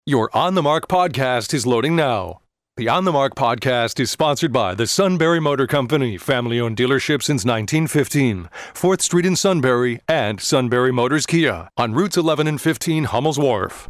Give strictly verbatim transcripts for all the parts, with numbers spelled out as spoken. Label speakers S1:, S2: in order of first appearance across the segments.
S1: Your On the Mark podcast is loading now. The On the Mark podcast is sponsored by the Sunbury Motor Company, family-owned dealership since nineteen fifteen, fourth Street in Sunbury, and Sunbury Motors Kia on routes eleven and fifteen Hummel's Wharf.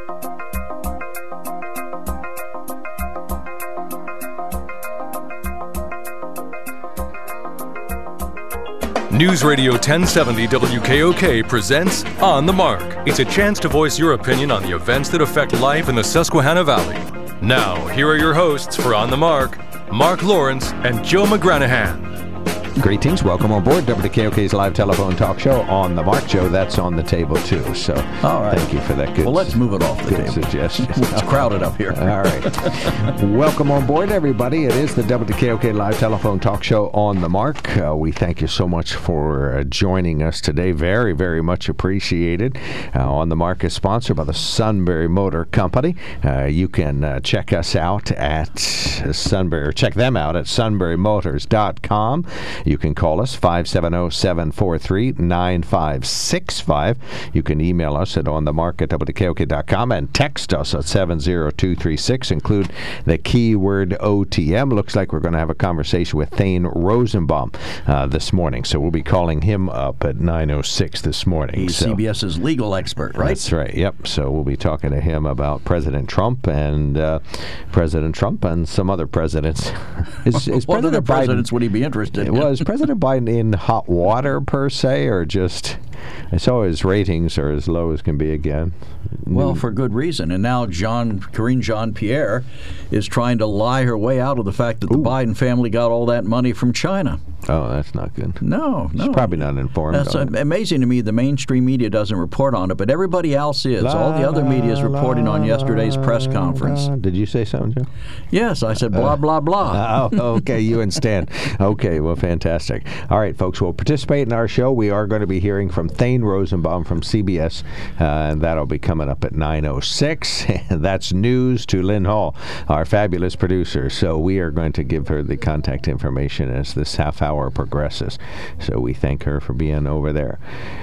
S1: News Radio ten seventy W K O K presents On the Mark. It's a chance to voice your opinion on the events that affect life in the Susquehanna Valley. Now, here are your hosts for On the Mark, Mark Lawrence and Joe McGranahan.
S2: Greetings. Welcome on board W K O K's live telephone talk show On the Mark. Joe, that's on the table too. So
S3: all right.
S2: Thank you for that good
S3: Well, let's move it off the
S2: good
S3: table.
S2: suggestion.
S3: It's crowded up here.
S2: All right. Welcome on board, everybody. It is the W K O K live telephone talk show On the Mark. Uh, we thank you so much for uh, joining us today. Very, very much appreciated. Uh, On the Mark is sponsored by the Sunbury Motor Company. Uh, you can uh, check us out at Sunbury, or check them out at sunbury motors dot com. You can call us five seven zero, seven four three, nine five six five. You can email us at onthemark at W K O K dot com and text us at seven zero two three six. Include the keyword O T M. Looks like we're going to have a conversation with Thane Rosenbaum uh, this morning, so we'll be calling him up at nine oh six this morning.
S3: He's
S2: so,
S3: CBS's legal expert, right?
S2: That's right, yep. So we'll be talking to him about President Trump and uh, President Trump and some other presidents. Is, is
S3: what
S2: President
S3: other presidents
S2: Biden,
S3: would he be interested in?
S2: Was President Biden in hot water per se, or just, I saw his ratings are as low as can be again.
S3: Well, for good reason. And now John, Karine Jean-Pierre is trying to lie her way out of the fact that the
S2: Ooh.
S3: Biden family got all that money from China.
S2: Oh, that's not good.
S3: No, no.
S2: She's probably not informed
S3: That's
S2: on
S3: uh,
S2: it.
S3: amazing to me. The mainstream media doesn't report on it, but everybody else is.
S2: La,
S3: all the other media is reporting on yesterday's press conference.
S2: La. Did you say something, Joe?
S3: Yes, I said blah, blah, blah.
S2: Oh, okay, you and Stan. Okay, well, fantastic. All right, folks, we'll participate in our show. We are going to be hearing from Thane Rosenbaum from C B S, uh, and that'll be coming up at nine oh six. That's news to Lynn Hall, our fabulous producer. So we are going to give her the contact information as this half hour progresses. So we thank her for being over there.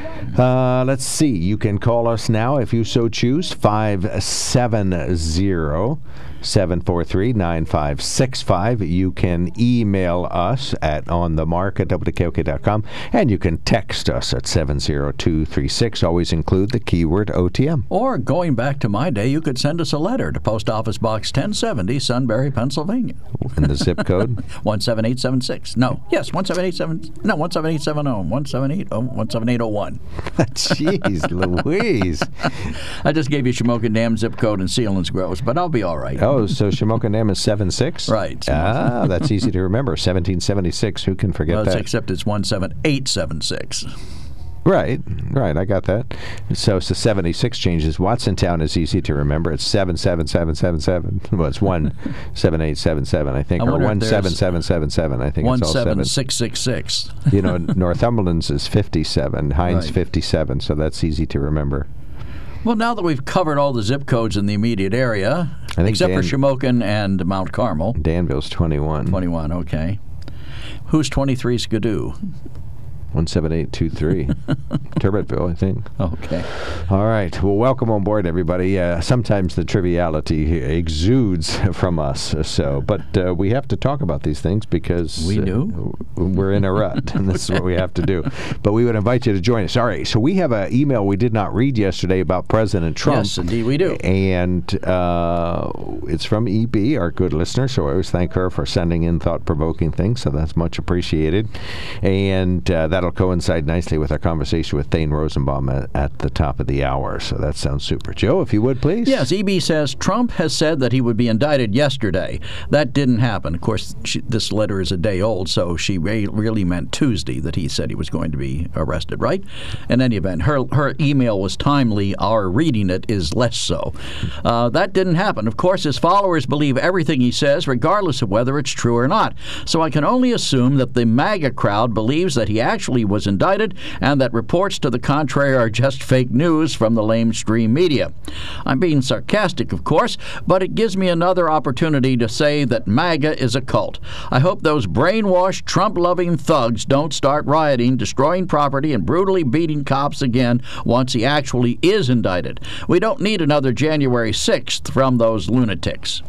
S2: Uh, let's see. You can call us now if you so choose. five seven zero, seven four three, nine five six five. You can email us at onthemark at W K O K dot com, and you can text us at seven zero two three six. Always include the keyword O T M.
S3: Or, going back to my day, you could send us a letter to Post Office Box ten seventy, Sunbury, Pennsylvania.
S2: And the zip code?
S3: one seven eight seven six. No. Yes, one seven eight seven. No, one seven eight seven zero. one seven eight oh, one seven eight oh one.
S2: Jeez Louise.
S3: I just gave you Shamokin Dam zip code and Sealands Groves, but I'll be all right.
S2: Oh, so Shamokin Dam is seven six?
S3: Right.
S2: Ah, that's easy to remember. seventeen seventy-six. Who can forget
S3: well,
S2: that?
S3: Except it's one seven eight seven six.
S2: Right, right, I got that. So it's the seventy-six changes. Watsontown is easy to remember. It's seven seven seven seven seven. Well, it's one seven eight seven seven, I think,
S3: I
S2: or one seven seven seven seven. I think it's all seven.
S3: one seven six six six.
S2: You know, Northumberland's is fifty-seven, Hines
S3: Right.
S2: fifty-seven, so that's easy to remember.
S3: Well, now that we've covered all the zip codes in the immediate area,
S2: I think
S3: except
S2: Dan-
S3: for Shamokin and Mount Carmel.
S2: Danville's twenty-one.
S3: twenty-one, okay. Who's twenty-three Skidoo?
S2: one seven eight two three. Turbotville, I think.
S3: Okay.
S2: All right. Well, welcome on board, everybody. Uh, sometimes the triviality exudes from us, so but uh, we have to talk about these things because
S3: We
S2: uh,
S3: do.
S2: we're in a rut, and this is what we have to do. But we would invite you to join us. All right. So we have an email we did not read yesterday about President Trump.
S3: Yes, indeed we do.
S2: And uh, it's from E B, our good listener, so I always thank her for sending in thought-provoking things, so that's much appreciated. And uh, that'll coincide nicely with our conversation with Thane Rosenbaum at, at the top of the hour, so that sounds super. Joe, if you would, please.
S3: Yes, E B says Trump has said that he would be indicted yesterday. That didn't happen. Of course, she, this letter is a day old, so she re- really meant Tuesday that he said he was going to be arrested, right? In any event, her her email was timely. Our reading it is less so. Uh, that didn't happen. Of course, his followers believe everything he says, regardless of whether it's true or not. So I can only assume that the MAGA crowd believes that he actually actually was indicted and that reports to the contrary are just fake news from the lamestream media. I'm being sarcastic, of course, but it gives me another opportunity to say that MAGA is a cult. I hope those brainwashed, Trump-loving thugs don't start rioting, destroying property, and brutally beating cops again once he actually is indicted. We don't need another January sixth from those lunatics.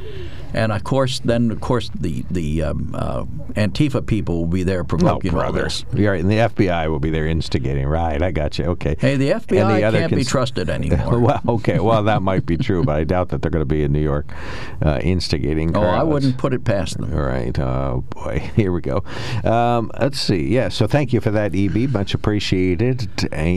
S3: And of course, then of course the the um, uh, Antifa people will be there provoking
S2: oh,
S3: all this.
S2: You're right, and the F B I will be there instigating. Right, I got you. Okay.
S3: Hey, the F B I
S2: the
S3: can't
S2: cons-
S3: be trusted anymore.
S2: well, okay, well that might be true, but I doubt that they're going to be in New York uh, instigating crowds.
S3: Oh, I wouldn't put it past them.
S2: All right. Oh boy, here we go. Um, let's see. Yeah. So thank you for that, E B. Much appreciated.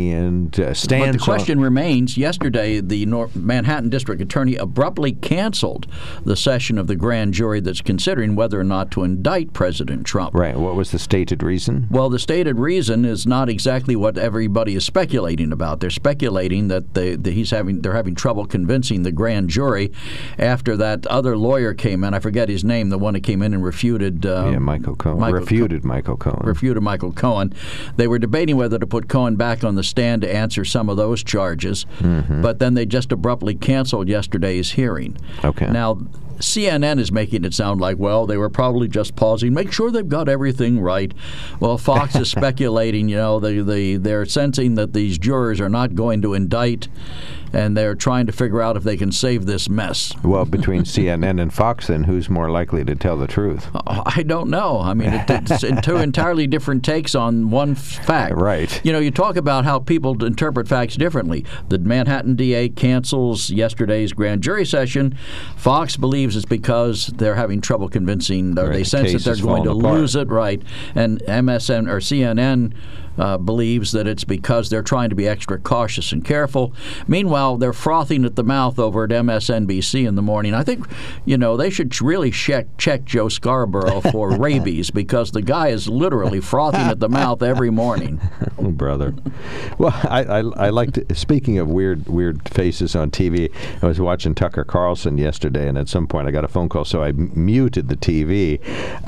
S2: And uh, Stan.
S3: But the question on- remains. Yesterday, the North Manhattan District Attorney abruptly canceled the session of the grand jury that's considering whether or not to indict President Trump.
S2: Right. What was the stated reason?
S3: Well, the stated reason is not exactly what everybody is speculating about. They're speculating that, they, that he's having they're having trouble convincing the grand jury after that other lawyer came in. I forget his name, the one that came in and refuted. Uh,
S2: yeah, Michael Cohen.
S3: Michael
S2: refuted
S3: Co-
S2: Michael Cohen.
S3: Refuted Michael Cohen. They were debating whether to put Cohen back on the stand to answer some of those charges, mm-hmm. but then they just abruptly canceled yesterday's hearing.
S2: Okay.
S3: Now, C N N is making it sound like, well, they were probably just pausing, make sure they've got everything right. Well, Fox is speculating, you know, they, they, they're sensing that these jurors are not going to indict, and they're trying to figure out if they can save this mess.
S2: Well, between C N N and Fox, then, who's more likely to tell the truth?
S3: I don't know. I mean, it, it's two entirely different takes on one fact.
S2: Right.
S3: You know, you talk about how people interpret facts differently. The Manhattan D A cancels yesterday's grand jury session. Fox believes it's because they're having trouble convincing, or
S2: right.
S3: they sense that they're going to
S2: apart.
S3: lose it, right? And M S N or C N N Uh, believes that it's because they're trying to be extra cautious and careful. Meanwhile, they're frothing at the mouth over at M S N B C in the morning. I think, you know, they should really check, check Joe Scarborough for rabies, because the guy is literally frothing at the mouth every morning.
S2: Oh, brother. Well, I, I, I like to, speaking of weird weird faces on T V, I was watching Tucker Carlson yesterday, and at some point I got a phone call, so I m- muted the T V.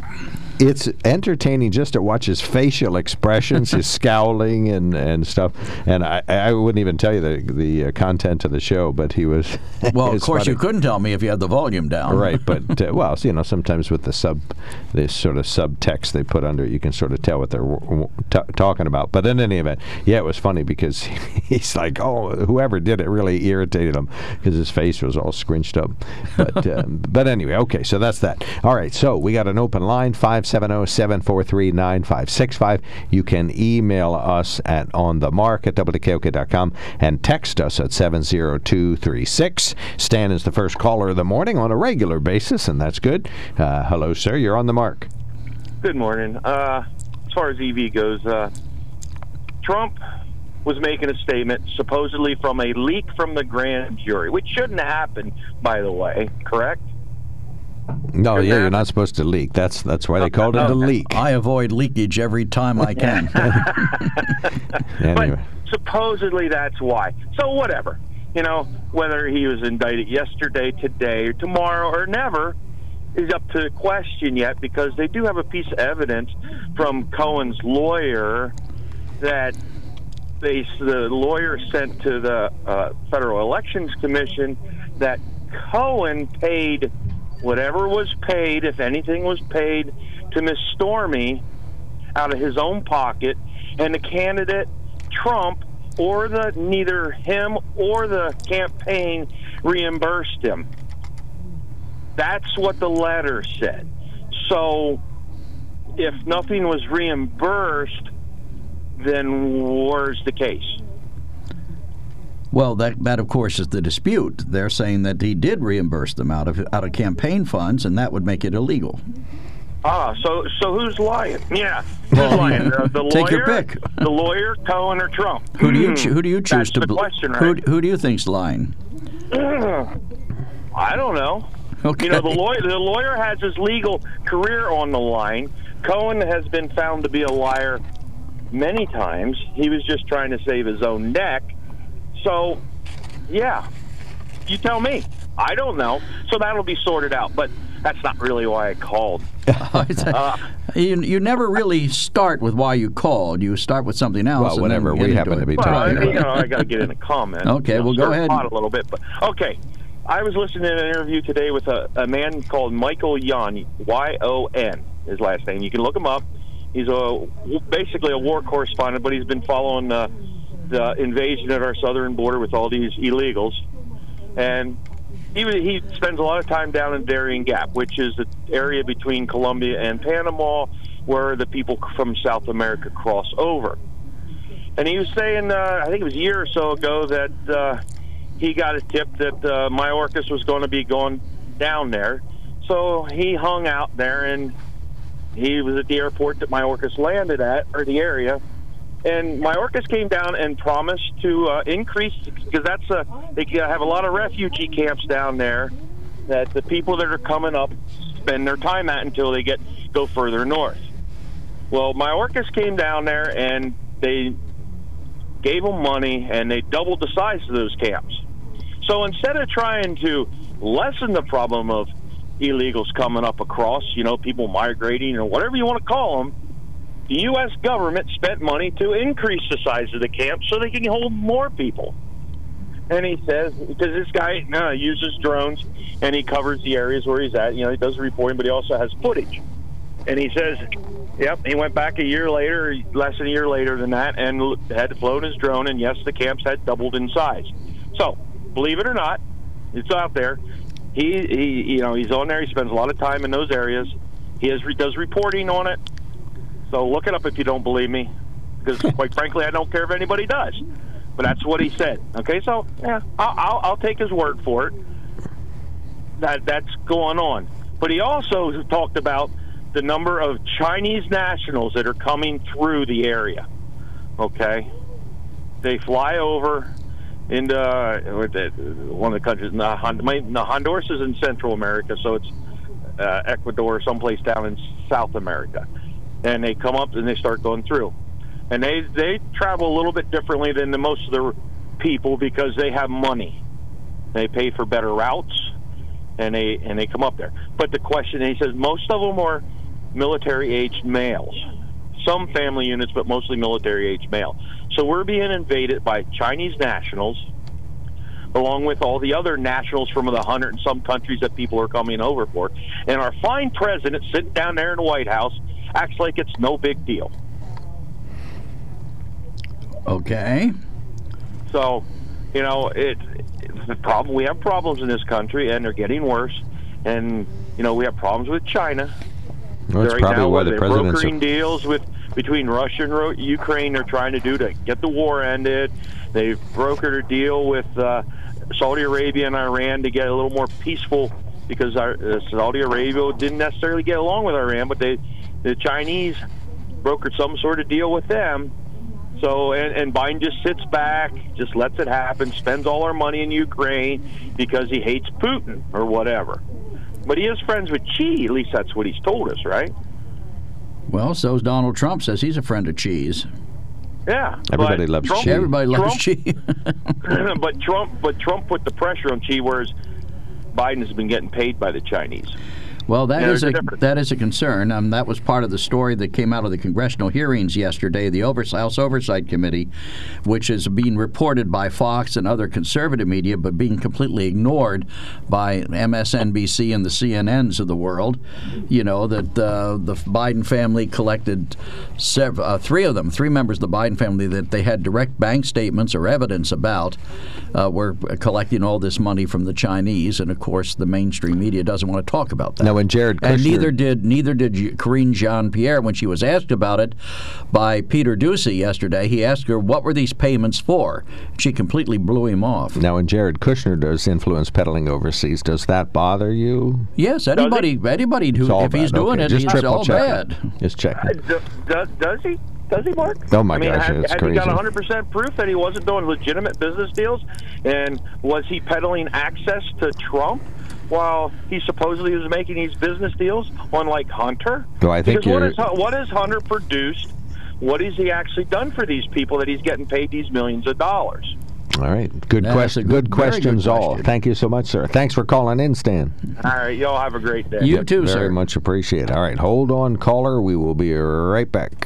S2: It's entertaining just to watch his facial expressions, his scowling and, and stuff. And I, I wouldn't even tell you the the uh, content of the show, but he was.
S3: Well, of course,
S2: funny.
S3: you couldn't tell me if you had the volume down.
S2: Right, but uh, well, so, you know, sometimes with the sub, this sort of subtext they put under it, you can sort of tell what they're w- t- talking about. But in any event, yeah, it was funny because he's like, oh, whoever did it really irritated him because his face was all scrunched up. But um, but anyway, okay, so that's that. All right, so we got an open line, five seven zero, seven four three, nine five six five. You can email us at onthemark at W K O K dot com and text us at seven zero two three six. Stan is the first caller of the morning on a regular basis, and that's good. Uh, hello, sir. You're on the mark.
S4: Good morning. Uh, as far as E V goes, uh, Trump was making a statement supposedly from a leak from the grand jury, which shouldn't happen, by the way, correct?
S2: No, yeah, you're not supposed to leak. That's that's why they called it a leak.
S3: I avoid leakage every time I can.
S2: Anyway.
S4: But supposedly that's why. So whatever. You know, whether he was indicted yesterday, today, or tomorrow, or never is up to question yet, because they do have a piece of evidence from Cohen's lawyer that they, the lawyer sent to the uh, Federal Elections Commission that Cohen paid whatever was paid, if anything was paid, to Miss Stormy out of his own pocket, and the candidate Trump or the neither him or the campaign reimbursed him. That's what the letter said. So if nothing was reimbursed, then where's the case?
S3: Well, that, that of course is the dispute. They're saying that he did reimburse them out of out of campaign funds, and that would make it illegal.
S4: Ah, so so who's lying? Yeah, who's
S3: Well,
S4: lying? The, the
S3: take
S4: lawyer,
S3: your pick.
S4: The lawyer, Cohen, or Trump?
S3: Who do you cho- who do you choose
S4: That's
S3: to?
S4: the
S3: bl-
S4: question,
S3: who
S4: right?
S3: who do you think's lying?
S4: I don't know.
S3: Okay.
S4: You know, the lawyer the lawyer has his legal career on the line. Cohen has been found to be a liar many times. He was just trying to save his own neck. So, yeah, you tell me. I don't know. So that'll be sorted out. But that's not really why I called. uh,
S3: you, you never really start with why you called. You start with something else.
S2: Well,
S3: and
S2: whatever.
S3: Then
S2: we happen to be
S4: well,
S2: talking
S4: I, you
S2: about.
S4: know, I got to get in a comment.
S3: Okay,
S4: you know,
S3: well, go ahead.
S4: A little bit, but okay. I was listening to an interview today with a, a man called Michael Yon, Y O N, his last name. You can look him up. He's a basically a war correspondent, but he's been following uh, the invasion at our southern border with all these illegals. And he he spends a lot of time down in Darien Gap, which is the area between Colombia and Panama, where the people from South America cross over. And he was saying, uh, I think it was a year or so ago, that uh, he got a tip that uh, Mayorkas was going to be going down there. So he hung out there, and he was at the airport that Mayorkas landed at, or the area. And Mayorkas came down and promised to uh, increase, because that's a, they have a lot of refugee camps down there that the people that are coming up spend their time at until they get go further north. Well, Mayorkas came down there, and they gave them money, and they doubled the size of those camps. So instead of trying to lessen the problem of illegals coming up across, you know, people migrating or whatever you want to call them, the U S government spent money to increase the size of the camp so they can hold more people. And he says, because this guy uh, uses drones and he covers the areas where he's at, you know, he does reporting, but he also has footage. And he says, yep, he went back a year later, less than a year later than that, and had flown his drone, and yes, the camps had doubled in size. So, believe it or not, it's out there. He, he, you know, he's on there. He spends a lot of time in those areas. He has, does reporting on it. So look it up if you don't believe me, because quite frankly, I don't care if anybody does. But that's what he said. Okay, so yeah, I'll, I'll, I'll take his word for it. That that's going on. But he also talked about the number of Chinese nationals that are coming through the area. Okay, they fly over into uh, one of the countries. No, Honduras is in Central America, so it's uh, Ecuador, someplace down in South America. And they come up and they start going through. And they, they travel a little bit differently than the most of the people because they have money. They pay for better routes, and they and they come up there. But the question, he says, most of them are military-aged males. Some family units, but mostly military-aged male. So we're being invaded by Chinese nationals, along with all the other nationals from the hundred and some countries that people are coming over for. And our fine president sitting down there in the White House acts like it's no big deal.
S3: Okay.
S4: So, you know, it, it's the problem. We have problems in this country, and they're getting worse. And, you know, we have problems with China.
S2: Well, that's
S4: right
S2: probably
S4: now,
S2: why the
S4: they're
S2: president's
S4: brokering
S2: a-
S4: deals with between Russia and Ro- Ukraine. They're trying to do to get the war ended. They've brokered a deal with uh, Saudi Arabia and Iran to get a little more peaceful, because our, uh, Saudi Arabia didn't necessarily get along with Iran, but they the Chinese brokered some sort of deal with them. So, and, and Biden just sits back, just lets it happen, spends all our money in Ukraine because he hates Putin or whatever. But he is friends with Xi, at least that's what he's told us, right?
S3: Well, so's Donald Trump, says he's a friend of cheese.
S4: Yeah.
S2: Everybody loves
S4: Trump,
S2: Xi.
S3: Everybody loves
S4: Trump,
S3: Xi.
S4: but Trump, but Trump put the pressure on Xi, whereas Biden has been getting paid by the Chinese.
S3: Well, that
S4: Yeah,
S3: is
S4: there's
S3: a
S4: a difference.
S3: that is a concern. Um, that was part of the story that came out of the congressional hearings yesterday, the Overs- House Oversight Committee, which is being reported by Fox and other conservative media, but being completely ignored by M S N B C and the C N Ns of the world. You know, that uh, the Biden family collected sev- uh, three of them, three members of the Biden family that they had direct bank statements or evidence about uh, were collecting all this money from the Chinese, and of course the mainstream media doesn't want to talk about that.
S2: Now, when Jared Kushner,
S3: And neither did neither did Karine Jean-Pierre when she was asked about it by Peter Doocy yesterday. He asked her, what were these payments for? She completely blew him off.
S2: now when Jared Kushner does influence peddling overseas, does that bother you?
S3: Yes, anybody anybody who,
S2: It's all
S3: if he's
S2: bad.
S3: doing
S2: Okay,
S3: it,
S2: just
S3: it's
S2: triple
S3: all
S2: check.
S3: bad.
S2: Just checking.
S4: Uh, does, does he? Does he, Mark?
S2: Oh, my
S4: I mean,
S2: gosh,
S4: have,
S2: it's
S4: have
S2: crazy.
S4: you got one hundred percent proof that he wasn't doing legitimate business deals? And was he peddling access to Trump while he supposedly was making these business deals on, like, Hunter?
S2: Well, I think
S4: because what,
S2: you're-
S4: is, what has Hunter produced? What has he actually done for these people that he's getting paid these millions of dollars?
S2: All right. Good
S3: That's
S2: question.
S3: a good-
S2: Good
S3: very good
S2: questions all.
S3: question.
S2: Thank you so much, sir. Thanks for calling in, Stan.
S4: All right, y'all have a great day.
S3: You too,
S2: Very
S3: sir.
S2: much appreciate it. All right. Hold on, caller. We will be right back.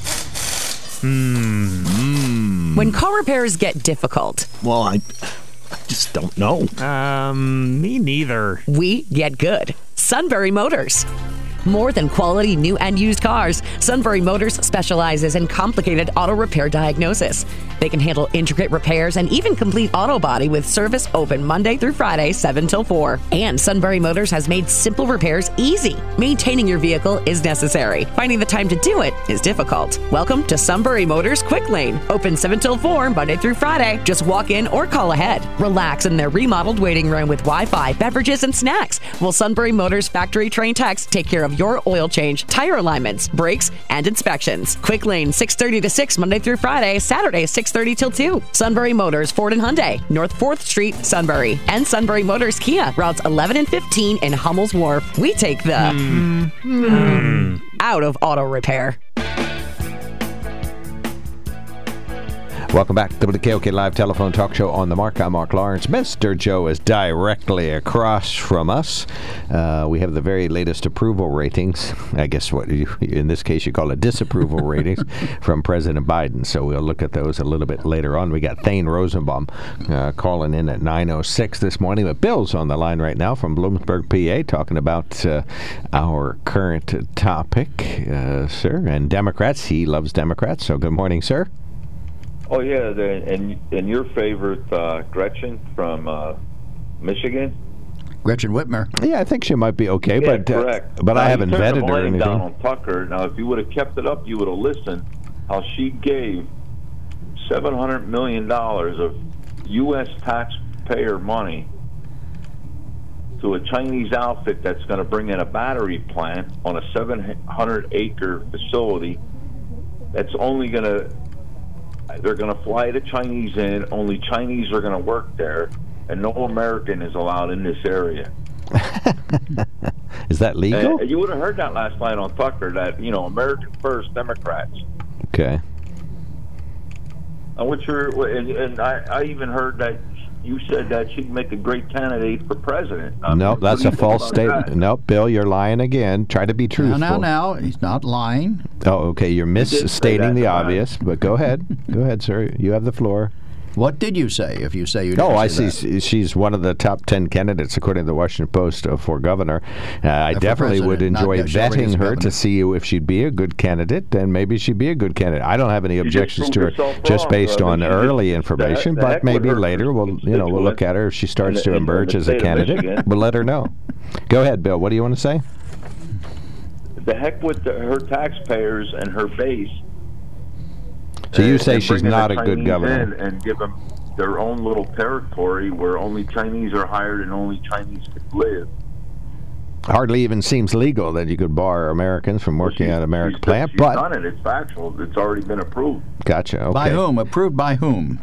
S5: When car repairs get difficult,
S6: Well, I, I just don't know.
S7: Um, me neither.
S5: we get good. Sunbury Motors. More than quality new and used cars, Sunbury Motors specializes in complicated auto repair diagnosis. They can handle intricate repairs and even complete auto body with service open Monday through Friday, seven till four. And Sunbury Motors has made simple repairs easy. Maintaining your vehicle is necessary. Finding the time to do it is difficult. Welcome to Sunbury Motors Quick Lane. Open seven till four, Monday through Friday. Just walk in or call ahead. Relax in their remodeled waiting room with Wi-Fi, beverages, and snacks. While Sunbury Motors factory trained techs take care of your oil change, tire alignments, brakes, and inspections. Quick Lane, six thirty to six, Monday through Friday, Saturday, six thirty till two. Sunbury Motors, Ford and Hyundai, North fourth Street, Sunbury. And Sunbury Motors Kia, routes eleven and fifteen in Hummel's Wharf. We take the mm. Mm. out of auto repair.
S2: Welcome back to the W K O K Live Telephone Talk Show on the Mark. I'm Mark Lawrence. Mister Joe is directly across from us. Uh, we have the very latest approval ratings. I guess what you, in this case you call it disapproval ratings from President Biden. So we'll look at those a little bit later on. We got Thane Rosenbaum uh, calling in at nine oh six this morning. But Bill's on the line right now from Bloomsburg, P A, talking about uh, our current topic, uh, sir. And Democrats. He loves Democrats. So good morning, sir.
S8: Oh yeah, the, and and your favorite uh, Gretchen from uh, Michigan.
S3: Gretchen Whitmer.
S2: Yeah, I think she might be okay,
S8: Yeah,
S2: but uh,
S8: correct.
S2: but
S8: now,
S2: I haven't
S8: you turned
S2: vetted
S8: the
S2: her or
S8: blame
S2: anything.
S8: down on Tucker. Now, if you would have kept it up, you would have listened. How she gave seven hundred million dollars of U S taxpayer money to a Chinese outfit that's going to bring in a battery plant on a seven hundred acre facility. That's only going to. They're going to fly the Chinese in. Only Chinese are going to work there, and no American is allowed in this area.
S2: Is that legal?
S8: And you would have heard that last night on Tucker. That you know, American first, Democrats.
S2: Okay.
S8: And what you're, and, and I, I even heard that you said that she'd make a great candidate for president. I
S2: No,
S8: mean,
S2: that's
S8: what
S2: a
S8: do you
S2: false
S8: think about
S2: statement.
S8: that?
S2: No, Bill, you're lying again. Try to be truthful.
S3: Now, now, now, he's not lying.
S2: Oh, okay. You're
S8: did say
S2: misstating
S8: that,
S2: the
S8: Brian.
S2: obvious, but go ahead. Go ahead, sir. You have the floor.
S3: What did you say? If you say you
S2: No,
S3: didn't
S2: I
S3: say
S2: see.
S3: that?
S2: s- She's one of the top ten candidates, according to the Washington Post, uh, for governor. Uh, I
S3: for
S2: definitely would
S3: president, not
S2: enjoy
S3: that she'll raise
S2: vetting her
S3: governor.
S2: to see if she'd be a good candidate, and maybe she'd be a good candidate. I don't have any
S8: just
S2: objections to her,
S8: proved yourself
S2: just
S8: wrong,
S2: based
S8: uh,
S2: on
S8: but you
S2: early
S8: just-
S2: information.
S8: the heck- the
S2: But
S8: heck with
S2: maybe
S8: her
S2: later we'll, you know, we'll look at her if she starts
S8: in
S2: to
S8: the- in the
S2: emerge as a
S8: state of
S2: candidate.
S8: Michigan.
S2: We'll let her know. Go ahead, Bill. What do you want to say?
S8: The heck with the, her taxpayers and her base.
S2: So you
S8: and-
S2: say
S8: and
S2: she's
S8: bringing
S2: not
S8: the
S2: a good
S8: Chinese
S2: governor.
S8: in and give them their own little territory where only Chinese are hired and only Chinese could live.
S2: Hardly even seems legal that you could bar Americans from working
S8: She-
S2: at an American
S8: she's-
S2: plant,
S8: she's
S2: but
S8: done it. It's factual. It's already been approved
S2: gotcha. Okay.
S3: By whom? Approved by whom?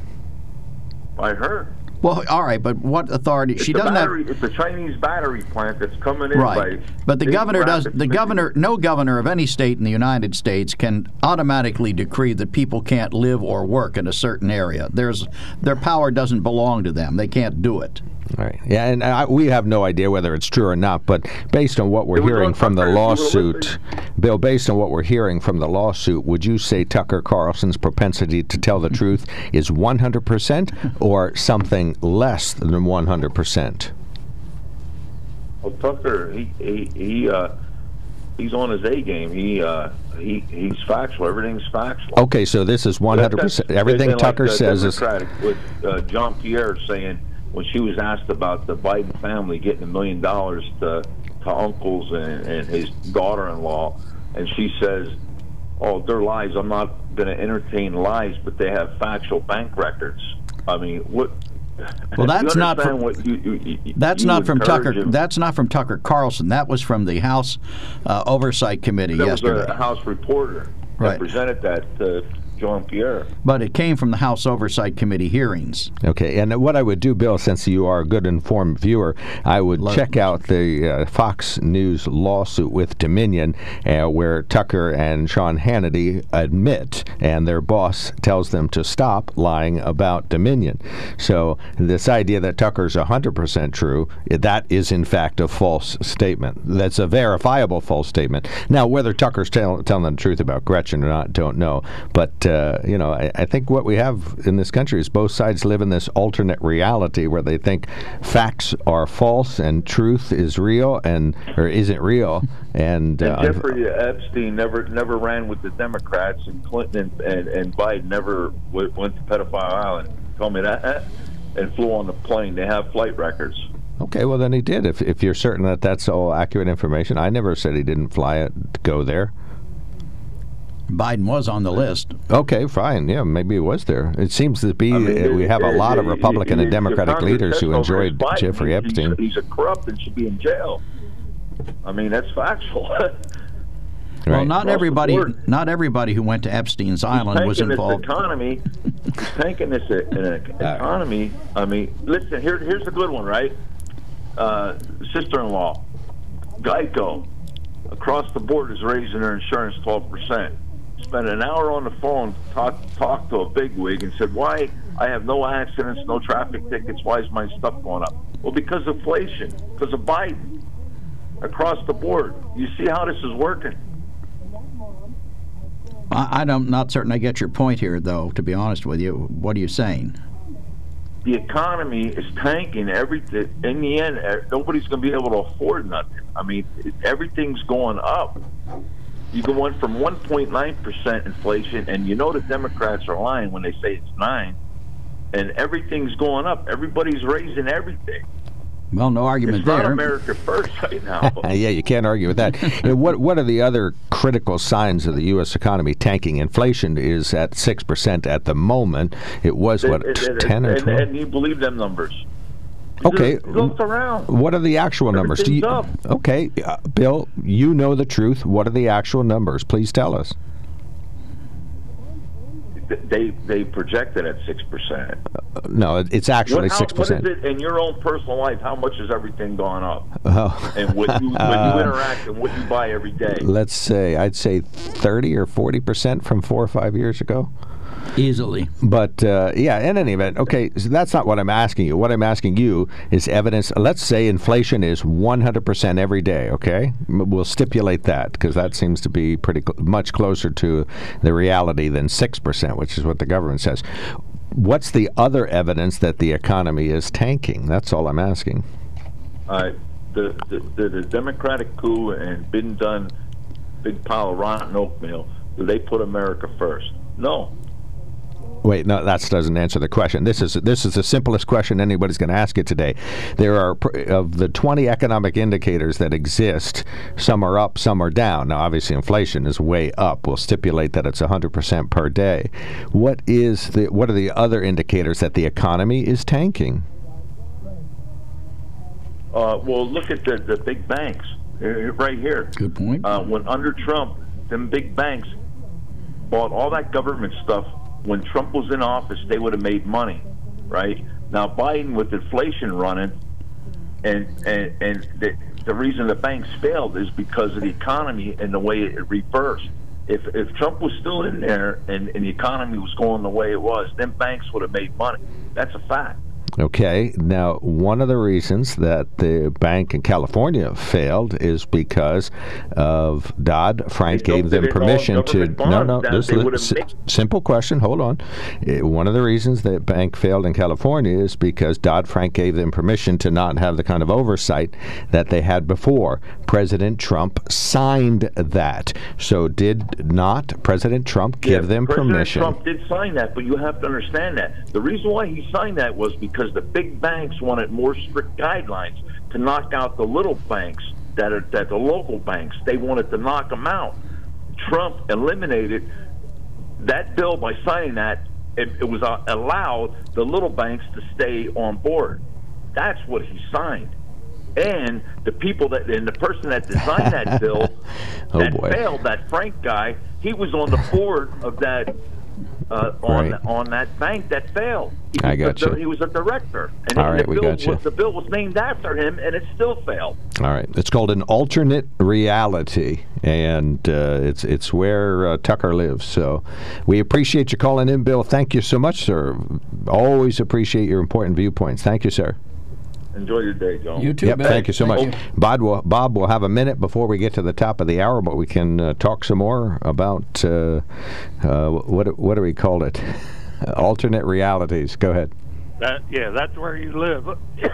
S8: by her.
S3: Well, all right, but what authority?
S8: It's
S3: She
S8: a
S3: doesn't
S8: battery,
S3: have.
S8: It's a Chinese battery plant that's coming in
S3: Right,
S8: by
S3: but the
S8: Big
S3: governor does.
S8: Rapids,
S3: The
S8: Michigan.
S3: governor, no governor of any state in the United States can automatically decree that people can't live or work in a certain area. There's their power doesn't belong to them. They can't do it.
S2: All right. Yeah, and I, we have no idea whether it's true or not, but based on what we're
S8: It was
S2: hearing
S8: on
S2: from the
S8: Tucker. You were
S2: lawsuit,
S8: listening.
S2: Bill, based on what we're hearing from the lawsuit, would you say Tucker Carlson's propensity to tell the truth is one hundred percent or something less than one hundred percent?
S8: Well, Tucker, he he, he uh, he's on his A game. He uh, he he's factual. Everything's factual.
S2: Okay, so this is one hundred percent.
S8: That's-
S2: Everything
S8: and like
S2: Tucker
S8: the
S2: says is...
S8: Democratic with uh, John Pierre saying when she was asked about the Biden family getting a million dollars to to uncles and, and his daughter-in-law, and she says, "Oh, they're lies. I'm not going to entertain lies, but they have factual bank records." I mean, what?
S3: Well, that's
S8: you
S3: not
S8: understand
S3: from-
S8: what you, you, you,
S3: That's
S8: you
S3: not from
S8: encourage
S3: Tucker.
S8: him.
S3: That's not from Tucker Carlson. That was from the House uh, Oversight Committee
S8: There
S3: yesterday.
S8: was a House reporter
S3: Right.
S8: that presented that to, Jean-Pierre.
S3: But it came from the House Oversight Committee hearings.
S2: Okay, and what I would do, Bill, since you are a good informed viewer, I would
S3: Love
S2: check out the uh, Fox News lawsuit with Dominion, uh, where Tucker and Sean Hannity admit, and their boss tells them to stop lying about Dominion. So this idea that Tucker's one hundred percent true, that is in fact a false statement. That's a verifiable false statement. Now, whether Tucker's tell, telling the truth about Gretchen or not, don't know. But, uh, you know, I, I think what we have in this country is both sides live in this alternate reality where they think facts are false and truth is real and or isn't real. And, uh,
S8: and Jeffrey Epstein never never ran with the Democrats, and Clinton and, and, and Biden never w- went to Pedophile Island. Told me that, and flew on the plane. They have flight records.
S2: Okay, well then he did. If if you're certain that that's all accurate information, I never said he didn't fly it to go there.
S3: Biden was on the list.
S2: Okay, fine. Yeah, maybe it was there. It seems to be
S8: I mean,
S2: uh, we have a
S8: it,
S2: lot
S8: it,
S2: of Republican
S8: it, it,
S2: and Democratic leaders who enjoyed
S8: Biden,
S2: Jeffrey
S8: he's,
S2: Epstein.
S8: He's, he's a corrupt and should be in jail. I mean, that's factual.
S3: Well,
S2: Right.
S3: not
S8: Across
S3: everybody,
S8: the board.
S3: not everybody who went to Epstein's Island was
S8: tanking
S3: involved.
S8: This economy, he's tanking this uh, economy. I mean, listen. Here, here's a good one, right? Uh, sister-in-law, Geico, across the board is raising their insurance twelve percent. Spent an hour on the phone, talk, talked to a bigwig, and said, "Why? I have no accidents, no traffic tickets. Why is my stuff going up?" Well, because of inflation, because of Biden. Across the board, you see how this is working.
S3: I, I'm not certain I get your point here, though, to be honest with you. What are you saying?
S8: The economy is tanking. Everything in the end, nobody's going to be able to afford nothing. I mean, everything's going up. You go went from one point nine percent inflation, and you know the Democrats are lying when they say it's nine, and everything's going up. Everybody's raising everything.
S3: Well, no argument
S8: It's
S3: there.
S8: not America first right now.
S2: Yeah, you can't argue with that. And what what are the other critical signs of the U S economy tanking? Inflation is at six percent at the moment. It was, what,
S8: It- it-
S2: ten or
S8: and,
S2: twelve?
S8: and you believe them numbers.
S2: Okay.
S8: Look around.
S2: What are the actual numbers? Do you,
S8: Everything's up.
S2: okay, uh, Bill, you know the truth. What are the actual numbers? Please tell us.
S8: They they projected at six percent.
S2: Uh, no, it- it's actually six
S8: What
S2: percent.
S8: is it in your own personal life? How much has everything gone up?
S2: Oh.
S8: And what you, when you interact and what you buy every day.
S2: Let's say, I'd say thirty or forty percent from four or five years ago.
S3: Easily.
S2: But, uh, yeah, in any event, okay, so that's not what I'm asking you. What I'm asking you is evidence. Let's say inflation is one hundred percent every day, okay? M- We'll stipulate that because that seems to be pretty cl- much closer to the reality than six percent, which is what the government says. What's the other evidence that the economy is tanking? That's all I'm asking.
S8: Uh, the, the, the the Democratic coup and been done, big pile of rotten oatmeal. Do they put America first? No.
S2: Wait, no, that doesn't answer the question. This is this is the simplest question anybody's going to ask you today. There are, pr- of the twenty economic indicators that exist, some are up, some are down. Now, obviously, inflation is way up. We'll stipulate that it's one hundred percent per day. What is the? What are the other indicators that the economy is tanking?
S8: Uh, well, look at the, the big banks uh, right here.
S3: Good point.
S8: Uh, when under Trump, them big banks bought all that government stuff. When Trump was in office, they would have made money, right? Now Biden, with inflation running, and and and the, the reason the banks failed is because of the economy and the way it reversed. If if Trump was still in there and, and the economy was going the way it was, then banks would have made money. That's a fact.
S2: Okay, now one of the reasons that the bank in California failed is because of Dodd-Frank
S8: They
S2: gave them
S8: did it all
S2: permission to.
S8: government
S2: No,
S8: bonds
S2: no,
S8: that
S2: this
S8: they
S2: li-
S8: would've
S2: s-
S8: made.
S2: simple question. Hold on. Uh, One of the reasons that bank failed in California is because Dodd-Frank gave them permission to not have the kind of oversight that they had before. President Trump signed that. So did not President Trump give
S8: Yeah,
S2: them
S8: President
S2: permission?
S8: Trump did sign that, but you have to understand that. The reason why he signed that was because the big banks wanted more strict guidelines to knock out the little banks that are that the local banks. They wanted to knock them out. Trump eliminated that bill by signing that. It, it was uh, allowed the little banks to stay on board. That's what he signed. And the people that and the person that designed that bill
S2: Oh,
S8: that
S2: boy.
S8: failed, that Frank guy, he was on the board of that uh, on
S2: Right.
S8: on that bank that failed. He
S2: I
S8: was
S2: got
S8: the,
S2: you.
S8: He was a director, and,
S2: All
S8: and
S2: right,
S8: the
S2: we
S8: bill
S2: got you.
S8: was, the bill was named after him, and it still failed.
S2: All right. It's called an alternate reality, and uh, it's it's where uh, Tucker lives. So we appreciate you calling in, Bill. Thank you so much, sir. Always appreciate your important viewpoints. Thank you, sir.
S8: Enjoy your day, John.
S3: You too,
S2: Yep,
S3: Bill.
S2: thank you so
S3: Thank
S2: much. Bob will, Bob will have a minute before we get to the top of the hour, but we can uh, talk some more about, uh, uh, what what do we call it? Alternate realities. Go ahead.
S9: That yeah, that's where you live.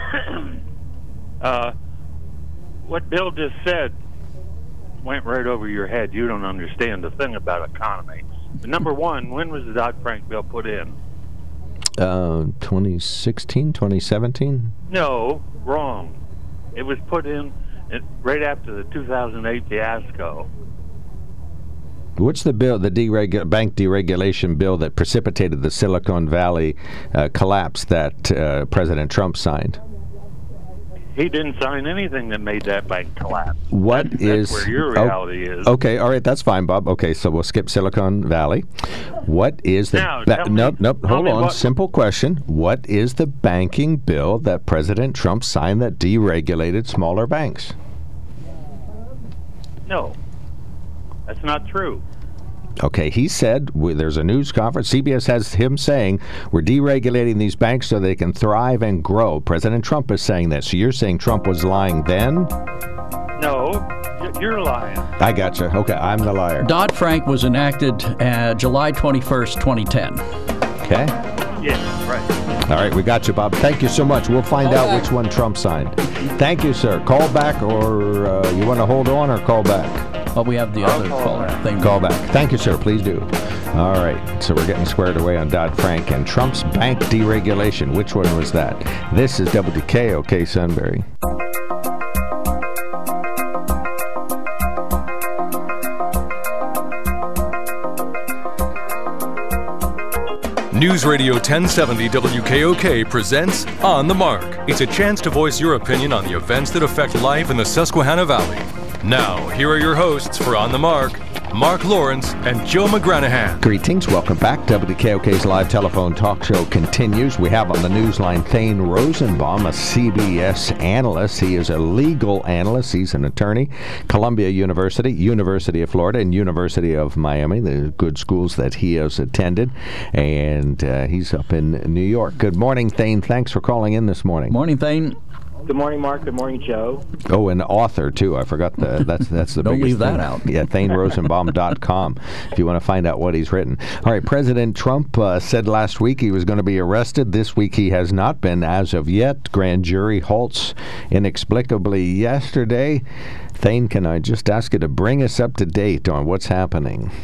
S9: uh, what Bill just said went right over your head. You don't understand the thing about economy. Number one, when was the Dodd-Frank bill put in?
S2: Uh, twenty sixteen, twenty seventeen?
S9: No, wrong. It was put in it, right after the two thousand eight fiasco.
S2: What's the bill, the deregu- bank deregulation bill that precipitated the Silicon Valley uh, collapse that uh, President Trump signed?
S9: He didn't sign anything that made that bank collapse.
S2: What
S9: that's,
S2: is
S9: that's where your
S2: oh,
S9: reality is.
S2: Okay, all right, that's fine, Bob. Okay, so we'll skip Silicon Valley. What is the
S9: Now,
S2: ba-
S9: tell me-
S2: nope, nope,
S9: tell
S2: hold
S9: me
S2: on.
S9: what-
S2: Simple question. What is the banking bill that President Trump signed that deregulated smaller banks?
S9: No, that's not true.
S2: Okay, he said, w- there's a news conference, C B S has him saying, we're deregulating these banks so they can thrive and grow. President Trump is saying that. So you're saying Trump was lying then?
S9: No, y- you're lying.
S2: I gotcha. Okay, I'm the liar.
S3: Dodd-Frank was enacted uh, July twenty-first, twenty ten.
S2: Okay.
S9: Yeah, right.
S2: All right, we got you, Bob. Thank you so much. We'll find
S3: Call
S2: out
S3: back.
S2: which one Trump signed. Thank you, sir. Call back, or uh, you want to hold on or call back?
S3: Well, we have the
S9: I'll
S3: other
S9: call
S3: caller.
S9: back.
S3: Thing.
S2: Call back. Thank you, sir. Please do. All right, so we're getting squared away on Dodd-Frank and Trump's bank deregulation. Which one was that? This is W K O K Sunbury.
S1: News Radio ten seventy W K O K presents On the Mark. It's a chance to voice your opinion on the events that affect life in the Susquehanna Valley. Now, here are your hosts for On the Mark, Mark Lawrence and Joe McGranahan.
S2: Greetings. Welcome back. W K O K's live telephone talk show continues. We have on the newsline Thane Rosenbaum, a C B S analyst. He is a legal analyst. He's an attorney. Columbia University, University of Florida, and University of Miami, the good schools that he has attended. And uh, he's up in New York. Good morning, Thane. Thanks for calling in this morning.
S3: Morning, Thane.
S10: Good morning, Mark. Good morning, Joe.
S2: Oh, an author, too. I forgot the, that's that's the
S3: Don't
S2: biggest
S3: leave that
S2: thing.
S3: out.
S2: Yeah, Thane Rosenbaum dot com if you want to find out what he's written. All right, President Trump uh, said last week he was going to be arrested. This week he has not been as of yet. Grand jury halts inexplicably yesterday. Thane, can I just ask you to bring us up to date on what's happening?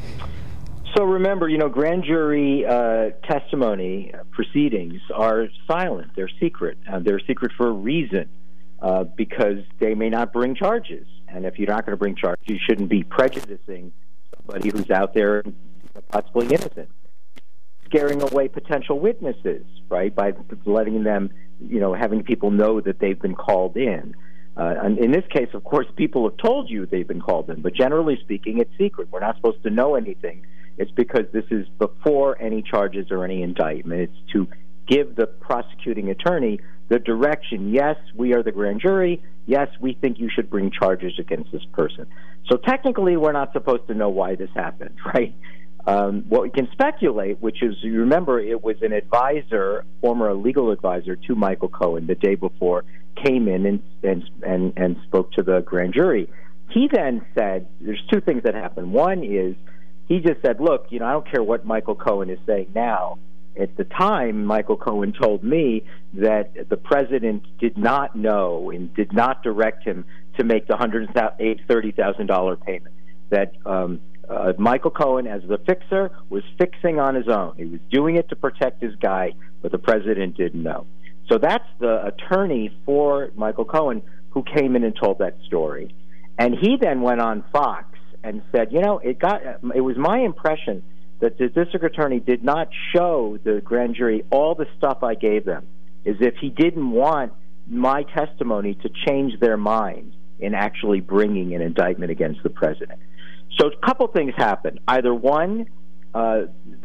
S10: So remember, you know, grand jury uh, testimony uh, proceedings are silent. They're secret. Uh, they're secret for a reason, uh, because they may not bring charges. And if you're not going to bring charges, you shouldn't be prejudicing somebody who's out there possibly innocent. Scaring away potential witnesses, right, by letting them, you know, having people know that they've been called in. Uh, and in this case, of course, people have told you they've been called in, but generally speaking, it's secret. We're not supposed to know anything. It's because this is before any charges or any indictment. It's to give the prosecuting attorney the direction, yes, we are the grand jury, yes, we think you should bring charges against this person. So technically, we're not supposed to know why this happened, right? Um, what we can speculate, which is, you remember, it was an advisor, former legal advisor to Michael Cohen the day before, came in and, and, and, and spoke to the grand jury. He then said, there's two things that happened. One is, he just said, look, you know, I don't care what Michael Cohen is saying now. At the time, Michael Cohen told me that the president did not know and did not direct him to make the one hundred thirty thousand dollars payment. That um, uh, Michael Cohen, as the fixer, was fixing on his own. He was doing it to protect his guy, but the president didn't know. So that's the attorney for Michael Cohen who came in and told that story. And he then went on Fox and said, you know, it got it was my impression that the district attorney did not show the grand jury all the stuff I gave them, as if he didn't want my testimony to change their mind in actually bringing an indictment against the president. So a couple things happened. Either one, uh, the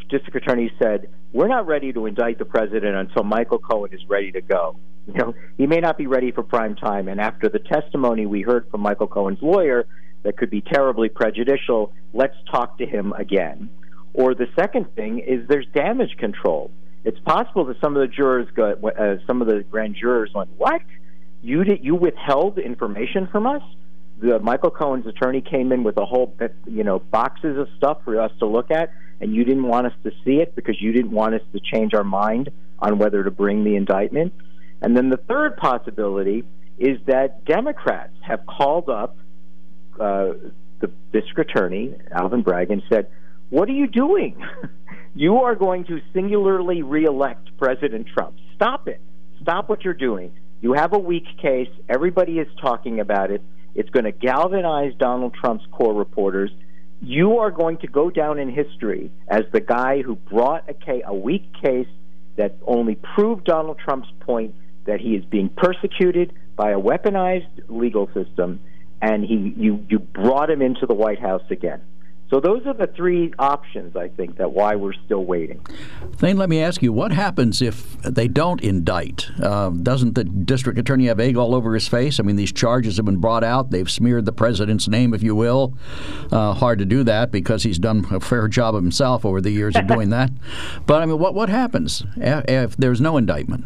S10: district attorney said, we're not ready to indict the president until Michael Cohen is ready to go. You know, he may not be ready for prime time. And after the testimony we heard from Michael Cohen's lawyer that could be terribly prejudicial, let's talk to him again. Or the second thing is there's damage control. It's possible that some of the jurors, go, uh, some of the grand jurors went, what? You did, you withheld information from us? The Michael Cohen's attorney came in with a whole, you know, boxes of stuff for us to look at, and you didn't want us to see it because you didn't want us to change our mind on whether to bring the indictment. And then the third possibility is that Democrats have called up uh, the district attorney, Alvin Bragg, and said, what are you doing? You are going to singularly reelect President Trump. Stop it. Stop what you're doing. You have a weak case. Everybody is talking about it. It's going to galvanize Donald Trump's core reporters. You are going to go down in history as the guy who brought a, case, a weak case that only proved Donald Trump's point that he is being persecuted by a weaponized legal system, and he you, you brought him into the White House again. So those are the three options, I think, that why we're still waiting.
S3: Thane, let me ask you, what happens if they don't indict? Uh, doesn't the district attorney have egg all over his face? I mean, these charges have been brought out. They've smeared the president's name, if you will. Uh, hard to do that because he's done a fair job of himself over the years of doing that. But, I mean, what, what happens if, if there's no indictment?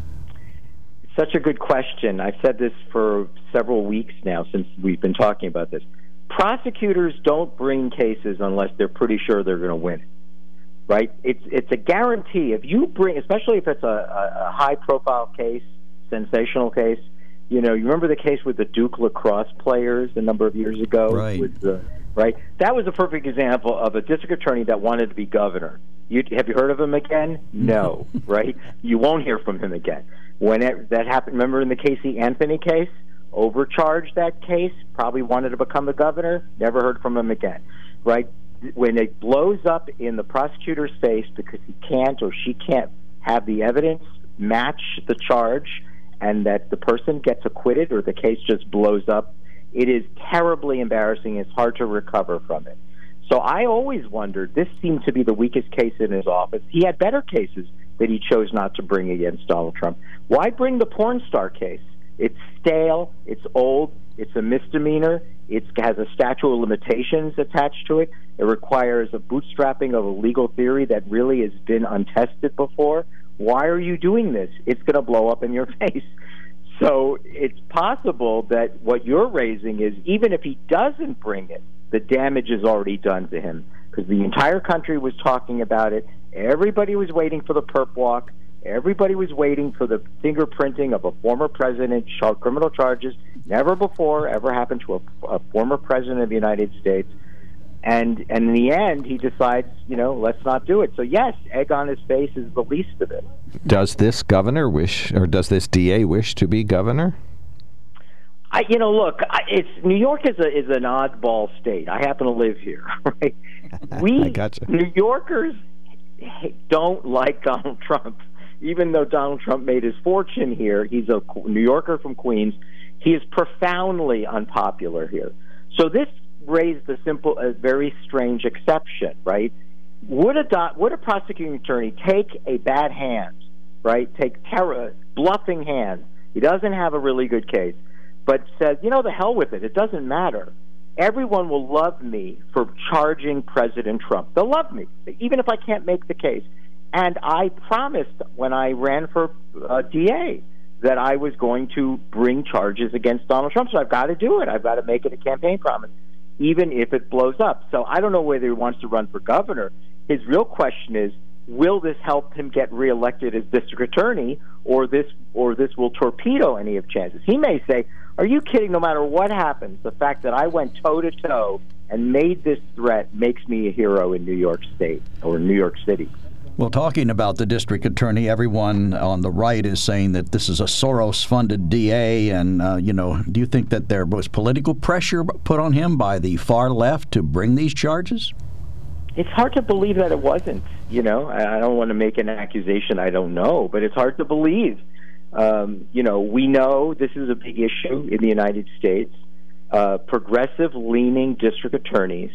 S10: Such a good question. I've said this for several weeks now since we've been talking about this. Prosecutors don't bring cases unless they're pretty sure they're going to win, right? It's it's a guarantee. If you bring, especially if it's a, a, a high-profile case, sensational case, you know, you remember the case with the Duke lacrosse players a number of years ago?
S3: Right.
S10: With the, right? That was a perfect example of a district attorney that wanted to be governor. You, have you heard of him again? No, right? You won't hear from him again. When it, that happened, remember in the Casey Anthony case? Overcharged that case, probably wanted to become the governor, never heard from him again, right? When it blows up in the prosecutor's face because he can't or she can't have the evidence match the charge and that the person gets acquitted or the case just blows up, it is terribly embarrassing. It's hard to recover from it. So I always wondered, this seemed to be the weakest case in his office. He had better cases that he chose not to bring against Donald Trump. Why bring the porn star case? It's stale, it's old, it's a misdemeanor, it has a statute of limitations attached to it, it requires a bootstrapping of a legal theory that really has been untested before. Why are you doing this? It's going to blow up in your face. So it's possible that what you're raising is, even if he doesn't bring it, the damage is already done to him, because the entire country was talking about it, everybody was waiting for the perp walk, everybody was waiting for the fingerprinting of a former president, criminal charges. Never before ever happened to a, a former president of the United States. And, and in the end, he decides, you know, let's not do it. So, yes, egg on his face is the least of it.
S2: Does this governor wish, or does this D A wish to be governor?
S10: I, you know, look, I, it's New York is a is an oddball state. I happen to live here, right? We
S2: I gotcha.
S10: New Yorkers don't like Donald Trump. Even though Donald Trump made his fortune here, he's a New Yorker from Queens. He is profoundly unpopular here. So this raised a simple, a very strange exception, right? Would a do, would a prosecuting attorney take a bad hand, right? Take terror, bluffing hand. He doesn't have a really good case, but says, you know, the hell with it. It doesn't matter. Everyone will love me for charging President Trump. They'll love me, even if I can't make the case. And I promised when I ran for uh, D A that I was going to bring charges against Donald Trump. So I've got to do it. I've got to make it a campaign promise, even if it blows up. So I don't know whether he wants to run for governor. His real question is, will this help him get reelected as district attorney, or this or this will torpedo any of chances? He may say, are you kidding? No matter what happens, the fact that I went toe-to-toe and made this threat makes me a hero in New York State or New York City.
S3: Well, talking about the district attorney, everyone on the right is saying that this is a Soros-funded D A, and, uh, you know, do you think that there was political pressure put on him by the far left to bring these charges?
S10: It's hard to believe that it wasn't, you know. I don't want to make an accusation I don't know, but it's hard to believe. Um, you know, we know this is a big issue in the United States. Uh, progressive-leaning district attorneys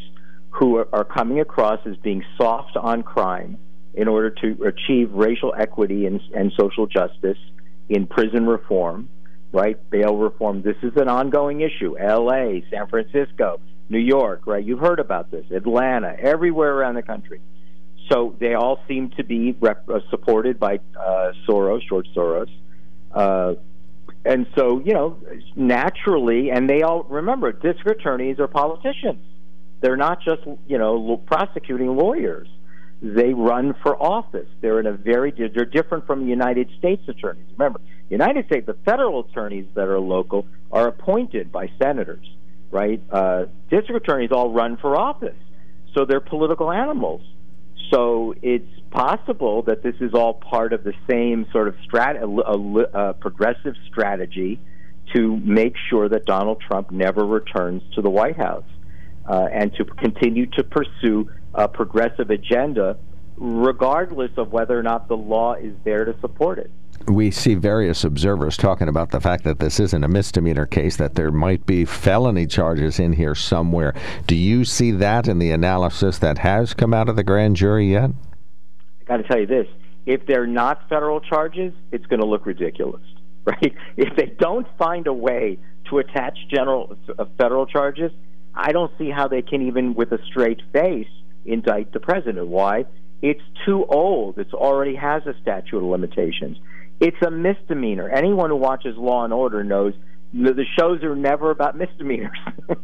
S10: who are, are coming across as being soft on crime in order to achieve racial equity and, and social justice in prison reform, right? Bail reform. This is an ongoing issue. L A, San Francisco, New York, right? You've heard about this. Atlanta, everywhere around the country. So they all seem to be rep- uh, supported by uh, Soros, George Soros. Uh, and so, you know, naturally, and they all, remember, district attorneys are politicians. They're not just, you know, prosecuting lawyers. They run for office. They're in a very, they're different from the United States attorneys. Remember, the United States, the federal attorneys that are local are appointed by senators, right? Uh, district attorneys all run for office. So they're political animals. So it's possible that this is all part of the same sort of strat- a, a, a progressive strategy to make sure that Donald Trump never returns to the White House uh, and to continue to pursue a progressive agenda regardless of whether or not the law is there to support it.
S2: We see various observers talking about the fact that this isn't a misdemeanor case, that there might be felony charges in here somewhere. Do you see that in the analysis that has come out of the grand jury yet?
S10: I got to tell you this. If they're not federal charges, it's going to look ridiculous, right? If they don't find a way to attach general uh, federal charges, I don't see how they can even, with a straight face, indict the president. Why? It's too old. It already has a statute of limitations. It's a misdemeanor. Anyone who watches Law and Order knows the shows are never about misdemeanors.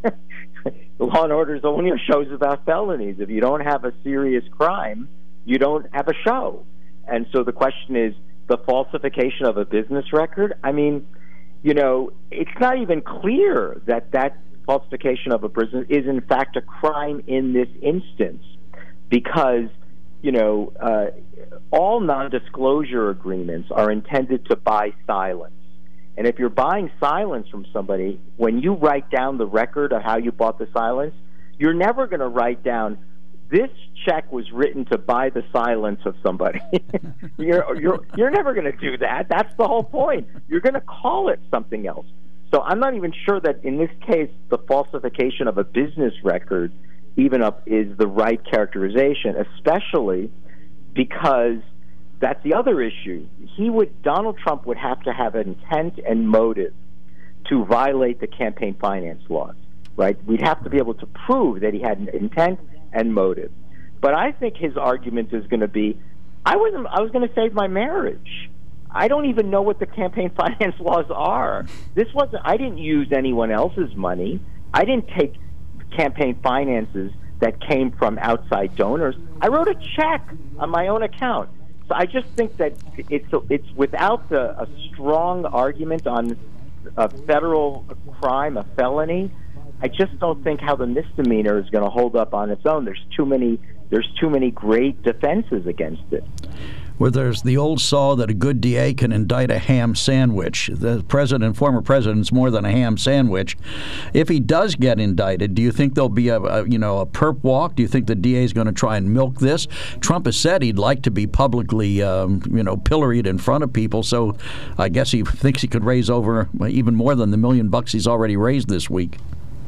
S10: Law and Order is only shows about felonies. If you don't have a serious crime, you don't have a show. And so the question is, the falsification of a business record? I mean, you know, it's not even clear that that falsification of a business is in fact a crime in this instance, because you know, uh, all non-disclosure agreements are intended to buy silence. And if you're buying silence from somebody, when you write down the record of how you bought the silence, you're never going to write down, this check was written to buy the silence of somebody. you're, you're, you're never going to do that. That's the whole point. You're going to call it something else. So I'm not even sure that in this case, the falsification of a business record even up is the right characterization, especially because that's the other issue. He would, Donald Trump would have to have an intent and motive to violate the campaign finance laws, right? We'd have to be able to prove that he had an intent and motive. But I think his argument is going to be, I wasn't, I was going to save my marriage. I don't even know what the campaign finance laws are. This wasn't, I didn't use anyone else's money. I didn't take campaign finances that came from outside donors. I wrote a check on my own account. So I just think that it's it's without the, a strong argument on a federal crime, a felony, I just don't think how the misdemeanor is going to hold up on its own. There's too many there's too many great defenses against it.
S3: Well, there's the old saw that a good D A can indict a ham sandwich. The president, former president's more than a ham sandwich. If he does get indicted, do you think there'll be a, a you know a perp walk? Do you think the D A is going to try and milk this? Trump has said he'd like to be publicly um, you know pilloried in front of people. So I guess he thinks he could raise over even more than the million bucks he's already raised this week.